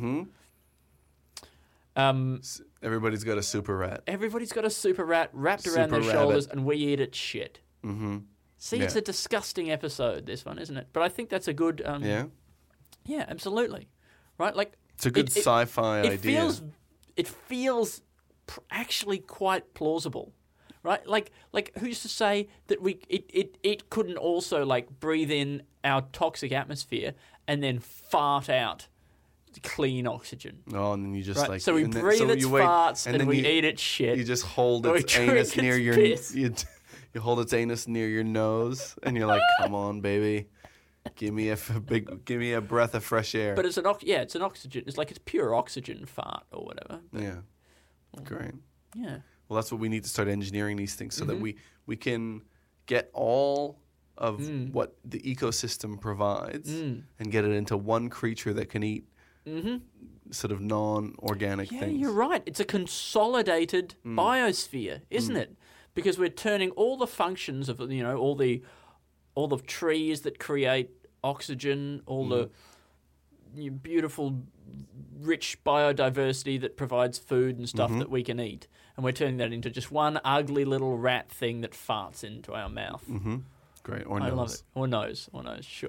Everybody's got a super rat. Everybody's got a super rat wrapped around their shoulders, and we eat its shit. See, it's a disgusting episode, this one, isn't it? But I think that's a good... Yeah, absolutely. Right? Like, it's a good sci-fi idea. It feels actually quite plausible. Right? Like who's to say that it couldn't also, like, breathe in our toxic atmosphere and then fart out clean oxygen. Oh, and then you just like... So we breathe its farts and we eat its shit. You just hold its anus near your... You hold its anus near your nose, and you're like, "Come on, baby, give me a breath of fresh air." But it's an oxygen. It's like it's pure oxygen fart or whatever. Yeah, great. Yeah. Well, that's what we need to start engineering these things so that we can get all of what the ecosystem provides and get it into one creature that can eat sort of non-organic things. Yeah, you're right. It's a consolidated biosphere, isn't it? Because we're turning all the functions of, you know, all the trees that create oxygen, all the beautiful, rich biodiversity that provides food and stuff that we can eat, and we're turning that into just one ugly little rat thing that farts into our mouth. Great, or I nose. love it. Or nose, sure.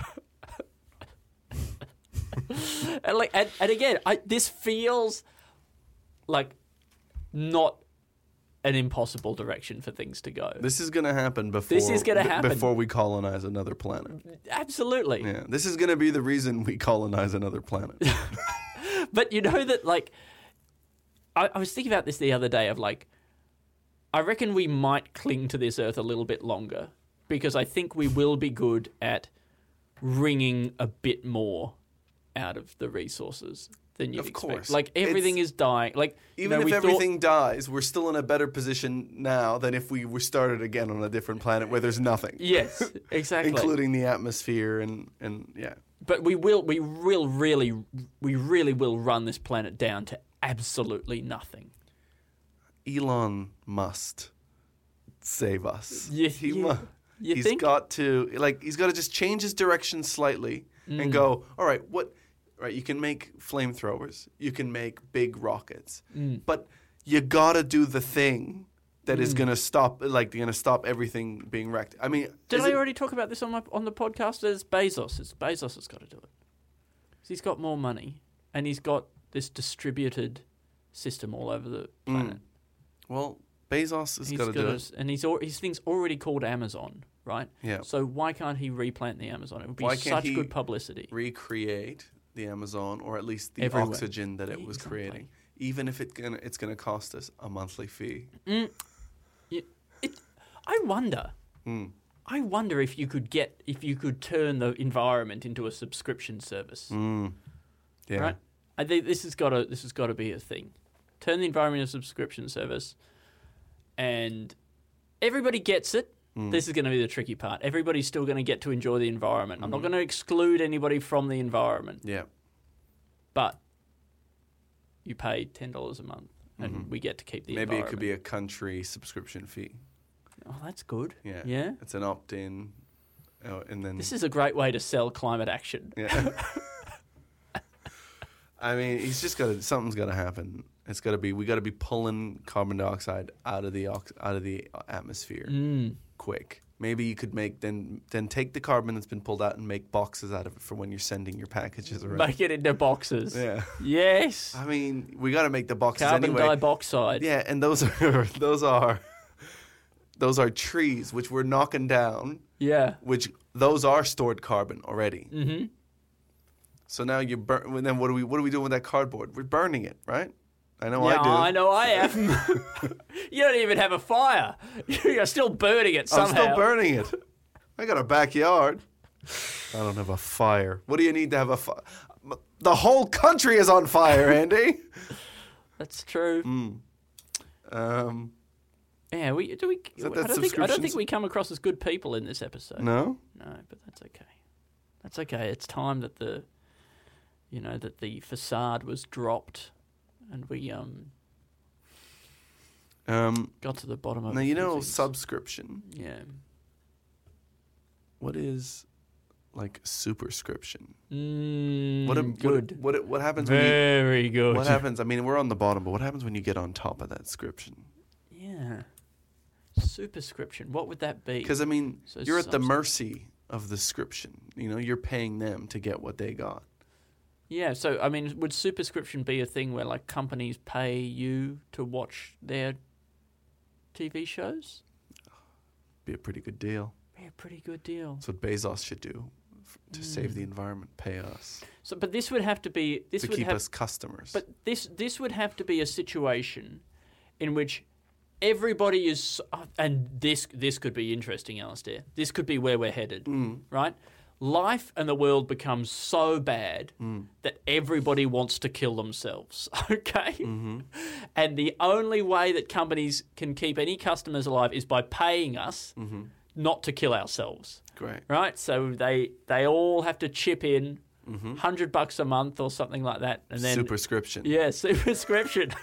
and again, this feels like not an impossible direction for things to go. This is going to happen before we colonize another planet. Absolutely. Yeah, this is going to be the reason we colonize another planet. But you know that, like, I was thinking about this the other day of, like, I reckon we might cling to this Earth a little bit longer because I think we will be good at wringing a bit more out of the resources than you'd expect. Course. Like, everything is dying. Like, even if everything dies, we're still in a better position now than if we were started again on a different planet where there's nothing. Yes, exactly. Including the atmosphere and yeah. But we really will run this planet down to absolutely nothing. Elon must save us. He's think? got to just change his direction slightly and go, all right, right, you can make flamethrowers, you can make big rockets, but you gotta do the thing that is gonna stop everything being wrecked. I mean, did I already talk about this on the podcast? There's Bezos. Bezos has got to do it. He's got more money, and he's got this distributed system all over the planet. Well, Bezos has got to do it. And his thing's already called Amazon, right? Yeah. So why can't he replant the Amazon? It would be Why can't such he good publicity. recreate the Amazon, or at least the Everywhere. oxygen that it was Exactly. creating, even if it's gonna cost us a monthly fee. I wonder. I wonder if you could turn the environment into a subscription service. Yeah. Right? I think this has got to be a thing. Turn the environment into a subscription service, and everybody gets it. This is going to be the tricky part. Everybody's still going to get to enjoy the environment. I'm not going to exclude anybody from the environment. Yeah. But you pay $10 a month, and we get to keep the Maybe environment. it could be a country subscription fee. Oh, that's good. Yeah. Yeah. It's an opt-in, and then This is a great way to sell climate action. yeah. I mean, something's got to happen. We got to be pulling carbon dioxide out of the atmosphere quick. Maybe you could then take the carbon that's been pulled out and make boxes out of it for when you're sending your packages around. Make it into boxes. Yeah. Yes. I mean, we got to make the boxes Carbon anyway. dioxide. Yeah, and those are trees which we're knocking down. Yeah. Which those are stored carbon already. Mm-hmm. So now then what are we doing with that cardboard? We're burning it, right? I know I do. I know I am. You don't even have a fire. You're still burning it somehow. I'm still burning it. I got a backyard. I don't have a fire. What do you need to have a fire? The whole country is on fire, Andy. That's true. Yeah, I don't think we come across as good people in this episode. No? No, but that's okay. That's okay. It's time that the facade was dropped, and we got to the bottom of it. Now, you know, things. subscription. Yeah. What is like superscription? Good. What happens Very good. What happens? I mean, we're on the bottom, but what happens when you get on top of that subscription? Yeah. Superscription. What would that be? Because I mean, So you're at the mercy of the subscription. You know, you're paying them to get what they got. Yeah, so, I mean, would superscription be a thing where, like, companies pay you to watch their TV shows? Be a pretty good deal. Be a pretty good deal. That's what Bezos should do to save the environment. Pay us So, but this would have to be... to keep us customers. But this would have to be a situation in which everybody is... And this could be interesting, Alistair. This could be where we're headed, right? Life and the world becomes so bad that everybody wants to kill themselves, okay? And the only way that companies can keep any customers alive is by paying us not to kill ourselves. Great. Right? So they all have to chip in $100 a month or something like that. And then Superscription. Yeah, superscription.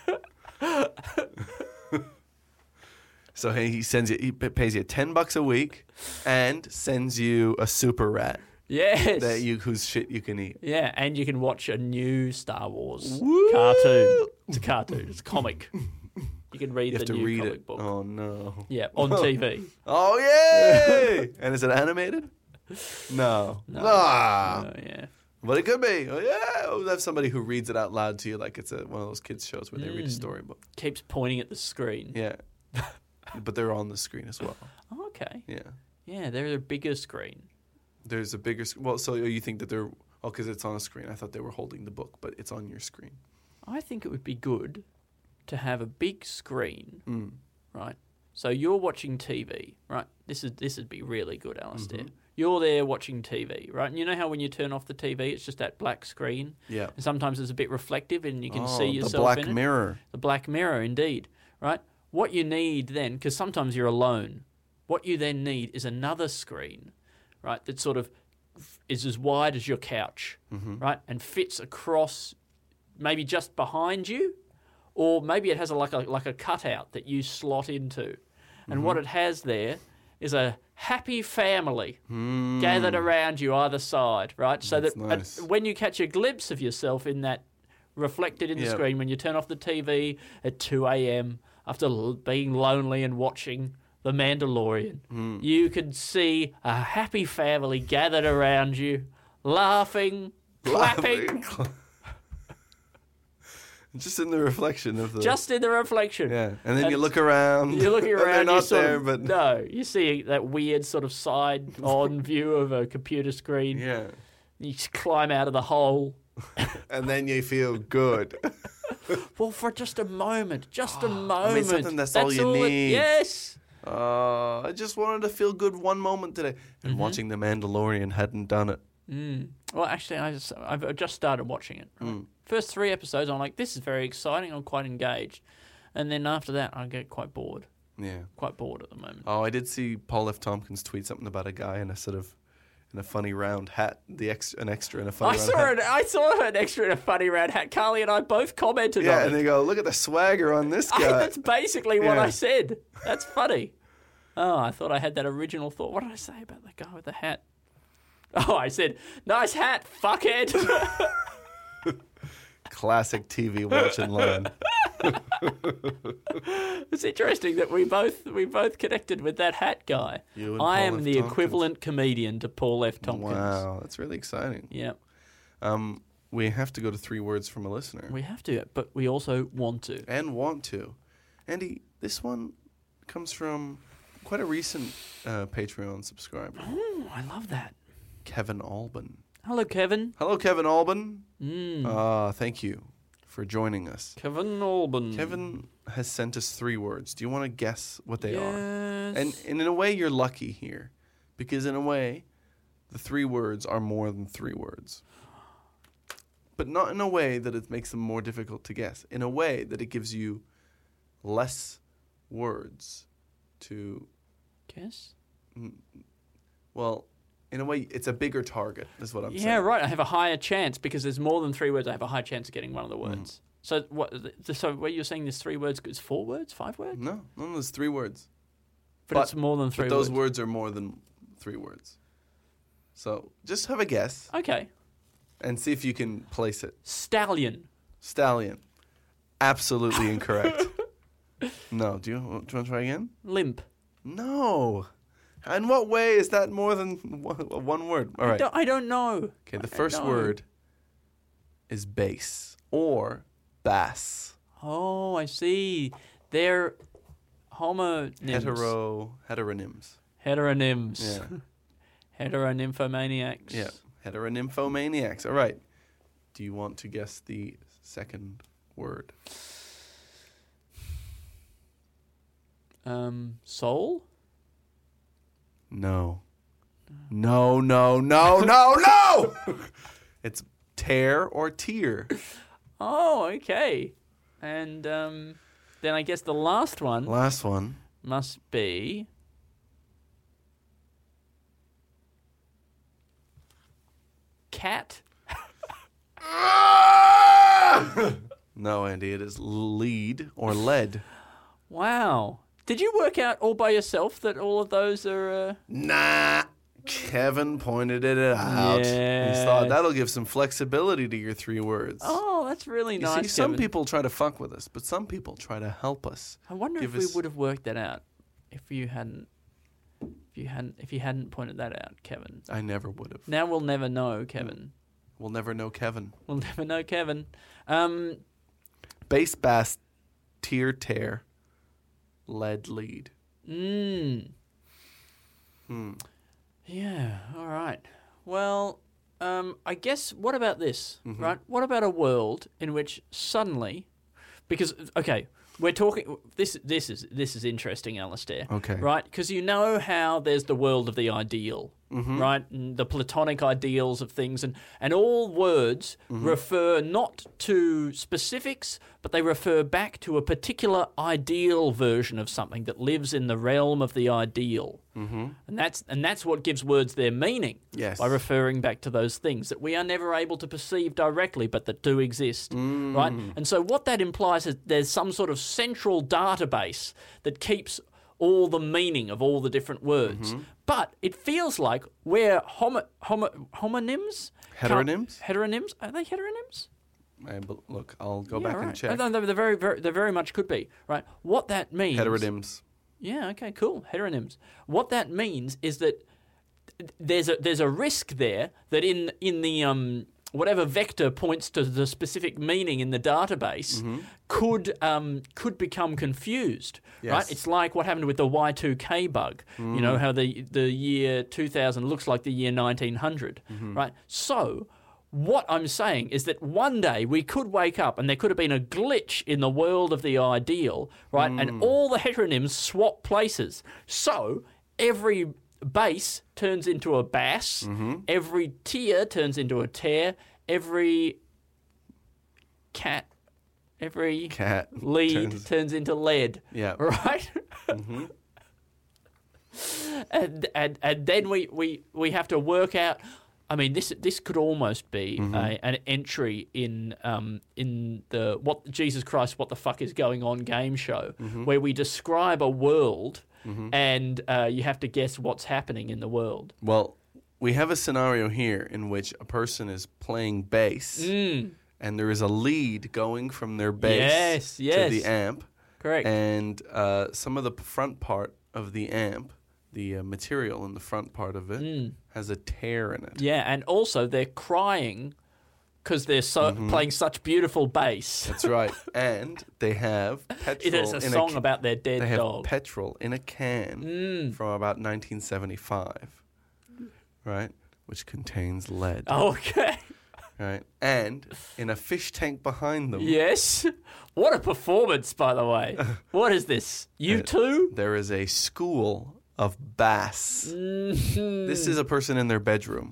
So he pays you $10 a week and sends you a super rat Yes. whose shit you can eat. Yeah, and you can watch a new Star Wars Woo! cartoon. It's a cartoon. It's a comic. You can read You have the to new read comic it. book. Oh no. Yeah, on TV. Oh yay! And is it animated? No. Ah. Yeah. But it could be. Oh yeah. We'll have somebody who reads it out loud to you like it's one of those kids shows where they read a storybook. Keeps pointing at the screen. Yeah. But they're on the screen as well. Oh, okay. Yeah. Yeah, they're a bigger screen. There's a bigger... Well, so you think that they're... Oh, because it's on a screen. I thought they were holding the book, but it's on your screen. I think it would be good to have a big screen, right? So you're watching TV, right? This would be really good, Alistair. You're there watching TV, right? And you know how when you turn off the TV, it's just that black screen? Yeah. And sometimes it's a bit reflective and you can see yourself the black in it. mirror. The black mirror, indeed, right? What you need then, because sometimes you're alone, what you then need is another screen, right, that sort of is as wide as your couch, right, and fits across maybe just behind you, or maybe it has like a cutout that you slot into. And what it has there is a happy family gathered around you either side, right? So That's that nice. when you catch a glimpse of yourself in that reflected in the Yep. screen, when you turn off the TV at 2 a.m. after being lonely and watching The Mandalorian, you can see a happy family gathered around you, laughing, clapping. Just in the reflection of the... Just in the reflection. Yeah, and then you look around. You're looking and around. they're not you sort there, of, but... No, you see that weird sort of side-on view of a computer screen. Yeah. You just climb out of the hole. And then you feel good. Well, for just a moment. Just a moment. I mean, something that's all you need. Yes. I just wanted to feel good one moment today. And watching The Mandalorian hadn't done it. Well, actually, I've just started watching it. Right? First 3 episodes, I'm like, this is very exciting. I'm quite engaged. And then after that, I get quite bored. Yeah. Quite bored at the moment. Oh, I did see Paul F. Tompkins tweet something about a guy in a sort of... in a funny round hat, an extra in a funny round hat. I saw an extra in a funny round hat. Carly and I both commented on it. Yeah, and they go, look at the swagger on this guy. That's basically what I said. That's funny. Oh, I thought I had that original thought. What did I say about the guy with the hat? Oh, I said, nice hat, fuckhead. Classic TV watching line. It's interesting that we both connected with that hat guy. You and I Paul am F. the Tompkins. equivalent comedian to Paul F. Tompkins. Wow, that's really exciting. Yeah. We have to go to 3 words from a listener. We have to, but we also want to. And want to. Andy, this one comes from quite a recent Patreon subscriber. Oh, I love that. Kevin Albin. Hello, Kevin. Hello, Kevin Albin. Thank you for joining us. Kevin Albin. Kevin has sent us 3 words. Do you want to guess what they are? Yes. And in a way, you're lucky here. Because in a way, the 3 words are more than 3 words. But not in a way that it makes them more difficult to guess. In a way that it gives you less words to... Guess? Well, in a way, it's a bigger target, is what I'm saying. Yeah, right. I have a higher chance because there's more than 3 words. I have a high chance of getting one of the words. So what? So what you're saying? There's 3 words. It's 4 words, 5 words. No, there's 3 words. But it's more than 3 But those words. words are more than 3 words. So just have a guess Okay. and see if you can place it. Stallion. Stallion. Absolutely incorrect. No. Do you want to try again? Limp. No. In what way is that more than one word? All right. I don't know. Okay, the I first don't know. word is bass or bass. Oh, I see. They're homonyms. Heteronyms. Heteronyms. Yeah. Heteronymphomaniacs. Yeah. Heteronymphomaniacs. All right. Do you want to guess the second word? Soul? No. No. It's tear or tear. Oh, okay. And then I guess the last one Last one. must be cat. No, Andy, it is lead or lead. Wow. Did you work out all by yourself that all of those are... Nah. Kevin pointed it out. Yes. He thought that'll give some flexibility to your 3 words. Oh, that's really You nice, see, some Kevin. people try to fuck with us, but some people try to help us. I wonder give if we us- would have worked that out if you hadn't pointed that out, Kevin. I never would have. Now we'll never know, Kevin. We'll never know Kevin. We'll never know, Kevin. Bass, bass, tear, tear, lead, lead. Yeah, all right. Well, I guess, what about this, right? What about a world in which suddenly, because, okay, we're talking, this is interesting, Alistair. Okay. Right? Because you know how there's the world of the ideal, right? And the Platonic ideals of things, and all words refer not to specifics, but they refer back to a particular ideal version of something that lives in the realm of the ideal. And that's what gives words their meaning. Yes. By referring back to those things that we are never able to perceive directly, but that do exist, right? And so what that implies is there's some sort of central database that keeps all the meaning of all the different words. But it feels like we're homonyms? Heteronyms? Heteronyms? Are they heteronyms? Look, I'll go Yeah, back right. and check. No, they very much could be, right? What that means... Heteronyms. Yeah, okay, cool. Heteronyms. What that means is that there's a risk there that in the whatever vector points to the specific meaning in the database could become confused, right? It's like what happened with the Y2K bug. You know, how the year 2000 looks like the year 1900, right? So what I'm saying is that one day we could wake up and there could have been a glitch in the world of the ideal, right? And all the heteronyms swap places. So every bass turns into a bass, every tier turns into a tear, every cat lead turns into lead. Yeah. Right? And then we have to work out. I mean, this could almost be an entry in the What Jesus Christ, What the Fuck is Going On game show, where we describe a world and you have to guess what's happening in the world. Well, we have a scenario here in which a person is playing bass and there is a lead going from their bass to the amp. Correct. And some of the front part of the amp, the material in the front part of it, has a tear in it. Yeah, and also they're crying because they're playing such beautiful bass. That's right. And they have petrol. It is a song about their dead they have dog. petrol in a can from about 1975, right? Which contains lead. Okay. Right. And in a fish tank behind them. Yes. What a performance, by the way. What is this? U2? There is a school of bass. This is a person in their bedroom.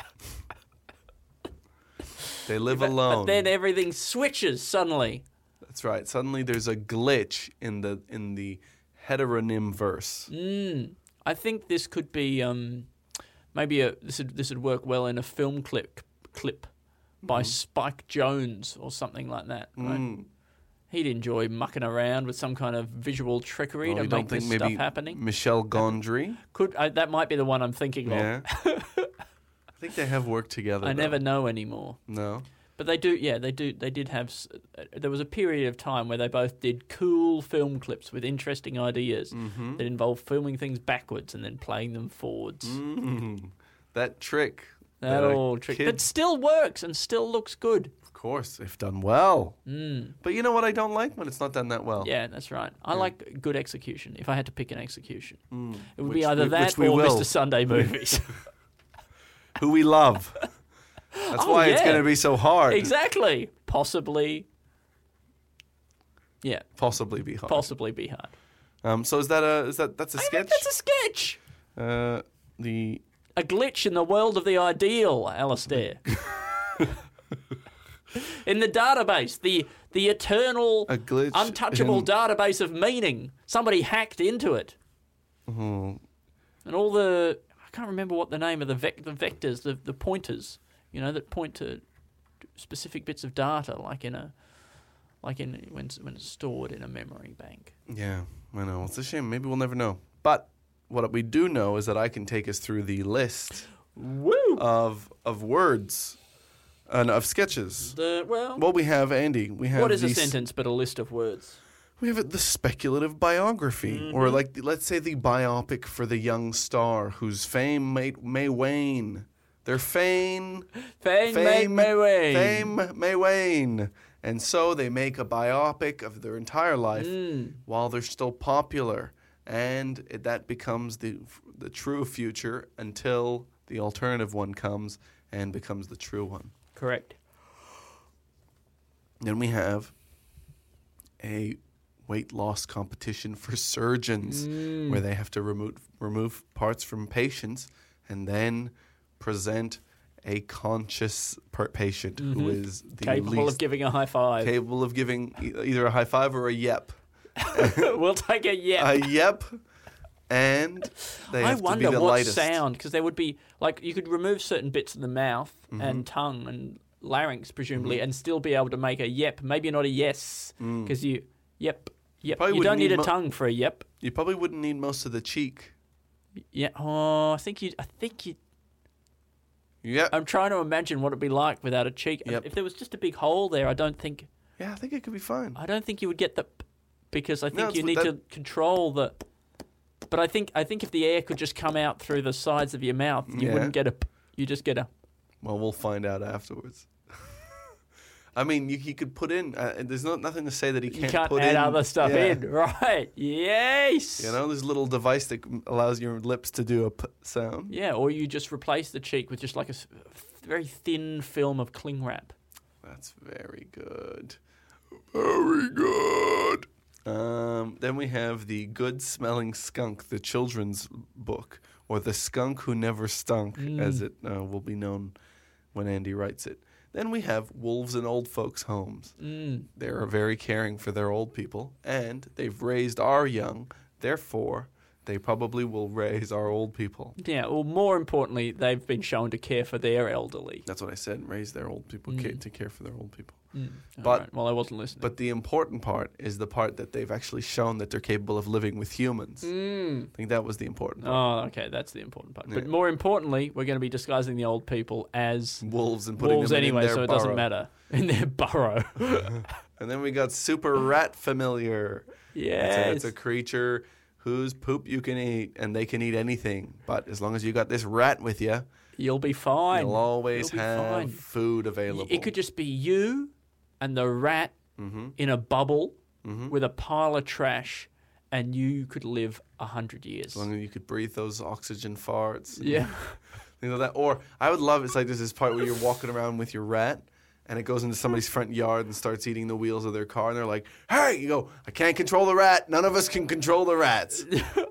They live alone. But then everything switches suddenly. That's right. Suddenly there's a glitch in the heteronym verse. I think this could be maybe this would work well in a film clip by Spike Jonze or something like that. Right? He'd enjoy mucking around with some kind of visual trickery to make this stuff happening. Michel Gondry? That might be the one I'm thinking of. I think they have worked together. I never know anymore. No. But they do, they did have. There was a period of time where they both did cool film clips with interesting ideas that involved filming things backwards and then playing them forwards. That trick. That old trick. That still works and still looks good. Of course, if done well. But you know what I don't like? When it's not done that well. Yeah, that's right. I like good execution. If I had to pick an execution, it would be either that or Mr. Sunday Movies. Who we love. That's why it's going to be so hard. Exactly. Possibly. Yeah. Possibly be hard. Possibly be hard. So that's a sketch? I think that's a sketch. A glitch in the world of the ideal, Alistair. In the database, the eternal, untouchable database of meaning. Somebody hacked into it. And all I can't remember what the name of the vectors, the pointers, that point to specific bits of data, when it's stored in a memory bank. Yeah, I know. It's a shame. Maybe we'll never know. But what we do know is that I can take us through the list of words and of sketches. Well, we have, Andy. We have. What is a sentence but a list of words? We have the speculative biography, or let's say the biopic for the young star whose fame may wane. Their fame may wane. And so they make a biopic of their entire life while they're still popular. And that becomes the true future until the alternative one comes and becomes the true one. Correct. Then we have a weight loss competition for surgeons where they have to remove parts from patients and then present a conscious patient who is capable of giving a high five. Capable of giving either a high five or a yep. We'll take a yep. A yep. And they have to be the lightest. I wonder what sound, because there would be, you could remove certain bits of the mouth and tongue and larynx, presumably, and still be able to make a yep. Maybe not a yes, because yep. You don't need a tongue for a yep. You probably wouldn't need most of the cheek. Yeah. Oh, I think you. Yeah. I'm trying to imagine what it'd be like without a cheek. Yep. If there was just a big hole there, I don't think. Yeah, I think it could be fine. I don't think you would get the, because I think you need to control the. But I think if the air could just come out through the sides of your mouth, you wouldn't get a. You just get a. Well, we'll find out afterwards. I mean, he could put in. There's nothing to say that he can't. You can't put add in, other stuff in, right? Yes. You know, there's a little device that allows your lips to do a sound. Yeah, or you just replace the cheek with just like a very thin film of cling wrap. That's very good. Very good. Then we have The Good Smelling Skunk, the children's book, or The Skunk Who Never Stunk, as it will be known when Andy writes it. Then we have Wolves in Old Folks' Homes. They're very caring for their old people, and they've raised our young. Therefore, they probably will raise our old people. Yeah, well, more importantly, they've been shown to care for their elderly. That's what I said, raise their old people, to care for their old people. But right. Well, I wasn't listening. But the important part is the part that they've actually shown that they're capable of living with humans. I think that was the important part. Oh, okay, that's the important part. Yeah. But more importantly, we're going to be disguising the old people as wolves and putting them anyway, in their so it burrow. Doesn't matter. In their burrow. And then we got Super Rat Familiar. Yes. It's a creature whose poop you can eat, and they can eat anything. But as long as you got this rat with you, you'll be fine. You'll always have food available. It could just be you and the rat in a bubble with a pile of trash, and you could live 100 years. As long as you could breathe those oxygen farts. Yeah. Things like that. Or I would love, it's like there's this part where you're walking around with your rat, and it goes into somebody's front yard and starts eating the wheels of their car, and they're like, hey, you go, I can't control the rat. None of us can control the rats.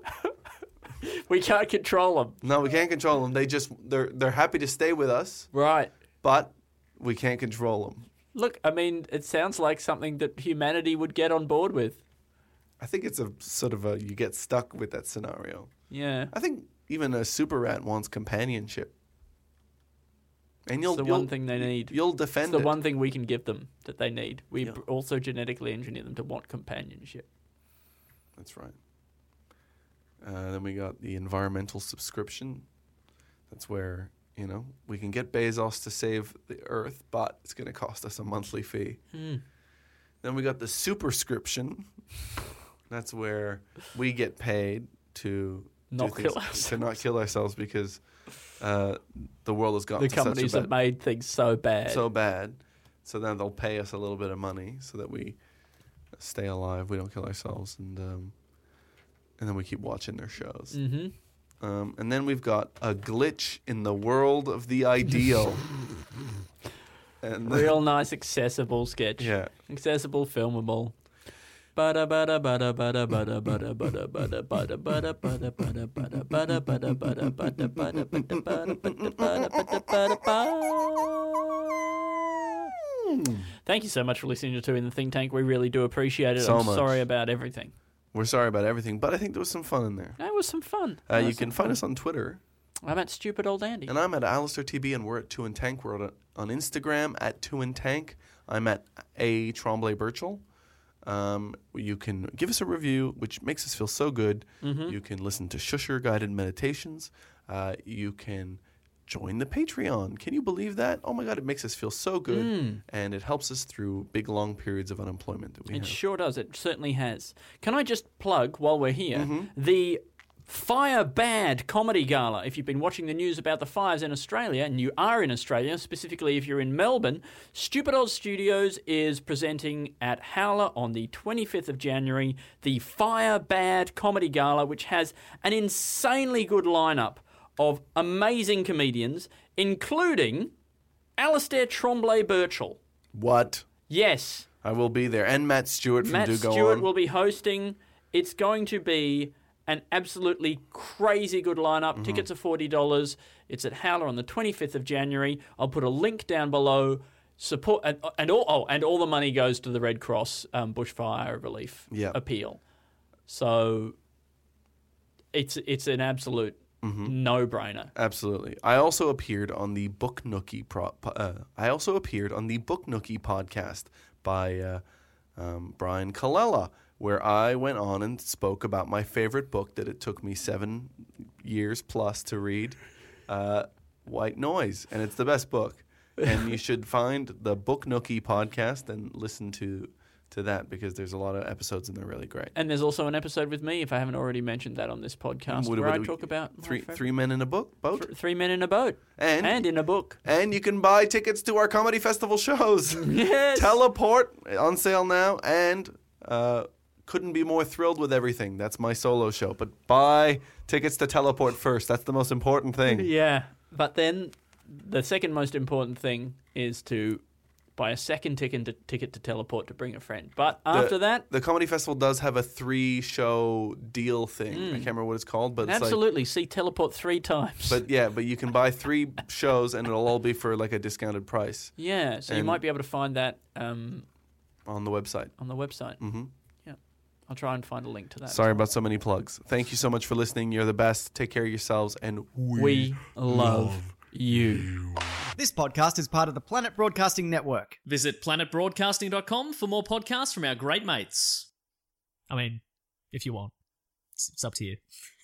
We can't control them. No, we can't control them. They're happy to stay with us. Right. But we can't control them. Look, I mean, it sounds like something that humanity would get on board with. I think it's a sort of you get stuck with that scenario. Yeah. I think even a super rat wants companionship. And it's the one thing they need. You'll defend it. It's the one thing we can give them that they need. We also genetically engineer them to want companionship. That's right. Then we got the environmental subscription. That's where, we can get Bezos to save the Earth, but it's going to cost us a monthly fee. Then we got the superscription. That's where we get paid to not kill ourselves because the world has gotten the companies have made things so bad. So then they'll pay us a little bit of money so that we stay alive. We don't kill ourselves, and then we keep watching their shows. And then we've got a glitch in the world of the ideal. And real nice, accessible sketch. Yeah. Accessible, filmable. Thank you so much for listening to Two in the Think Tank. We really do appreciate it. I'm sorry about everything. We're sorry about everything, but I think there was some fun in there. That was some fun. You can find us on Twitter. I'm at Stupid Old Andy. And I'm at Alistair TB, and we're at Two in Tank. We're on Instagram at Two in Tank. I'm at A Tremblay Birchall. You can give us a review, which makes us feel so good. You can listen to Shusher guided meditations. You can join the Patreon. Can you believe that? Oh my God, it makes us feel so good. And it helps us through big, long periods of unemployment that we have. It sure does. It certainly has. Can I just plug, while we're here, the Fire Bad Comedy Gala. If you've been watching the news about the fires in Australia, and you are in Australia, specifically if you're in Melbourne, Stupid Oz Studios is presenting at Howler on the 25th of January, the Fire Bad Comedy Gala, which has an insanely good lineup of amazing comedians, including Alistair Tremblay Birchall. What? Yes. I will be there. And Matt Stewart from Do Go On. Matt Stewart will be hosting. It's going to be an absolutely crazy good lineup. Tickets are $40. It's at Howler on the 25th of January. I'll put a link down below. Support and all the money goes to the Red Cross bushfire relief appeal. So it's an absolute no-brainer. Absolutely. I also appeared on the Book Nookie podcast by Brian Colella, where I went on and spoke about my favorite book that it took me 7 years plus to read, White Noise, and it's the best book. And you should find the Book Nookie podcast and listen to to that because there's a lot of episodes and they're really great. And there's also an episode with me, if I haven't already mentioned that on this podcast, where I talk about three men in a boat. Three men in a boat. And in a book. And you can buy tickets to our comedy festival shows. Yes. Teleport on sale now, and couldn't be more thrilled with everything. That's my solo show. But buy tickets to Teleport first. That's the most important thing. Yeah. But then the second most important thing is to buy a second ticket to Teleport to bring a friend. But after that... The Comedy Festival does have a 3-show deal thing. I can't remember what it's called, but absolutely. See Teleport 3 times. But you can buy 3 shows and it'll all be for like a discounted price. Yeah, so you might be able to find that... on the website. On the website. Mm-hmm. Yeah. I'll try and find a link to that. Sorry about so many plugs. Thank you so much for listening. You're the best. Take care of yourselves, and we love you. This podcast is part of the Planet Broadcasting Network. Visit planetbroadcasting.com for more podcasts from our great mates. I mean, if you want. It's up to you.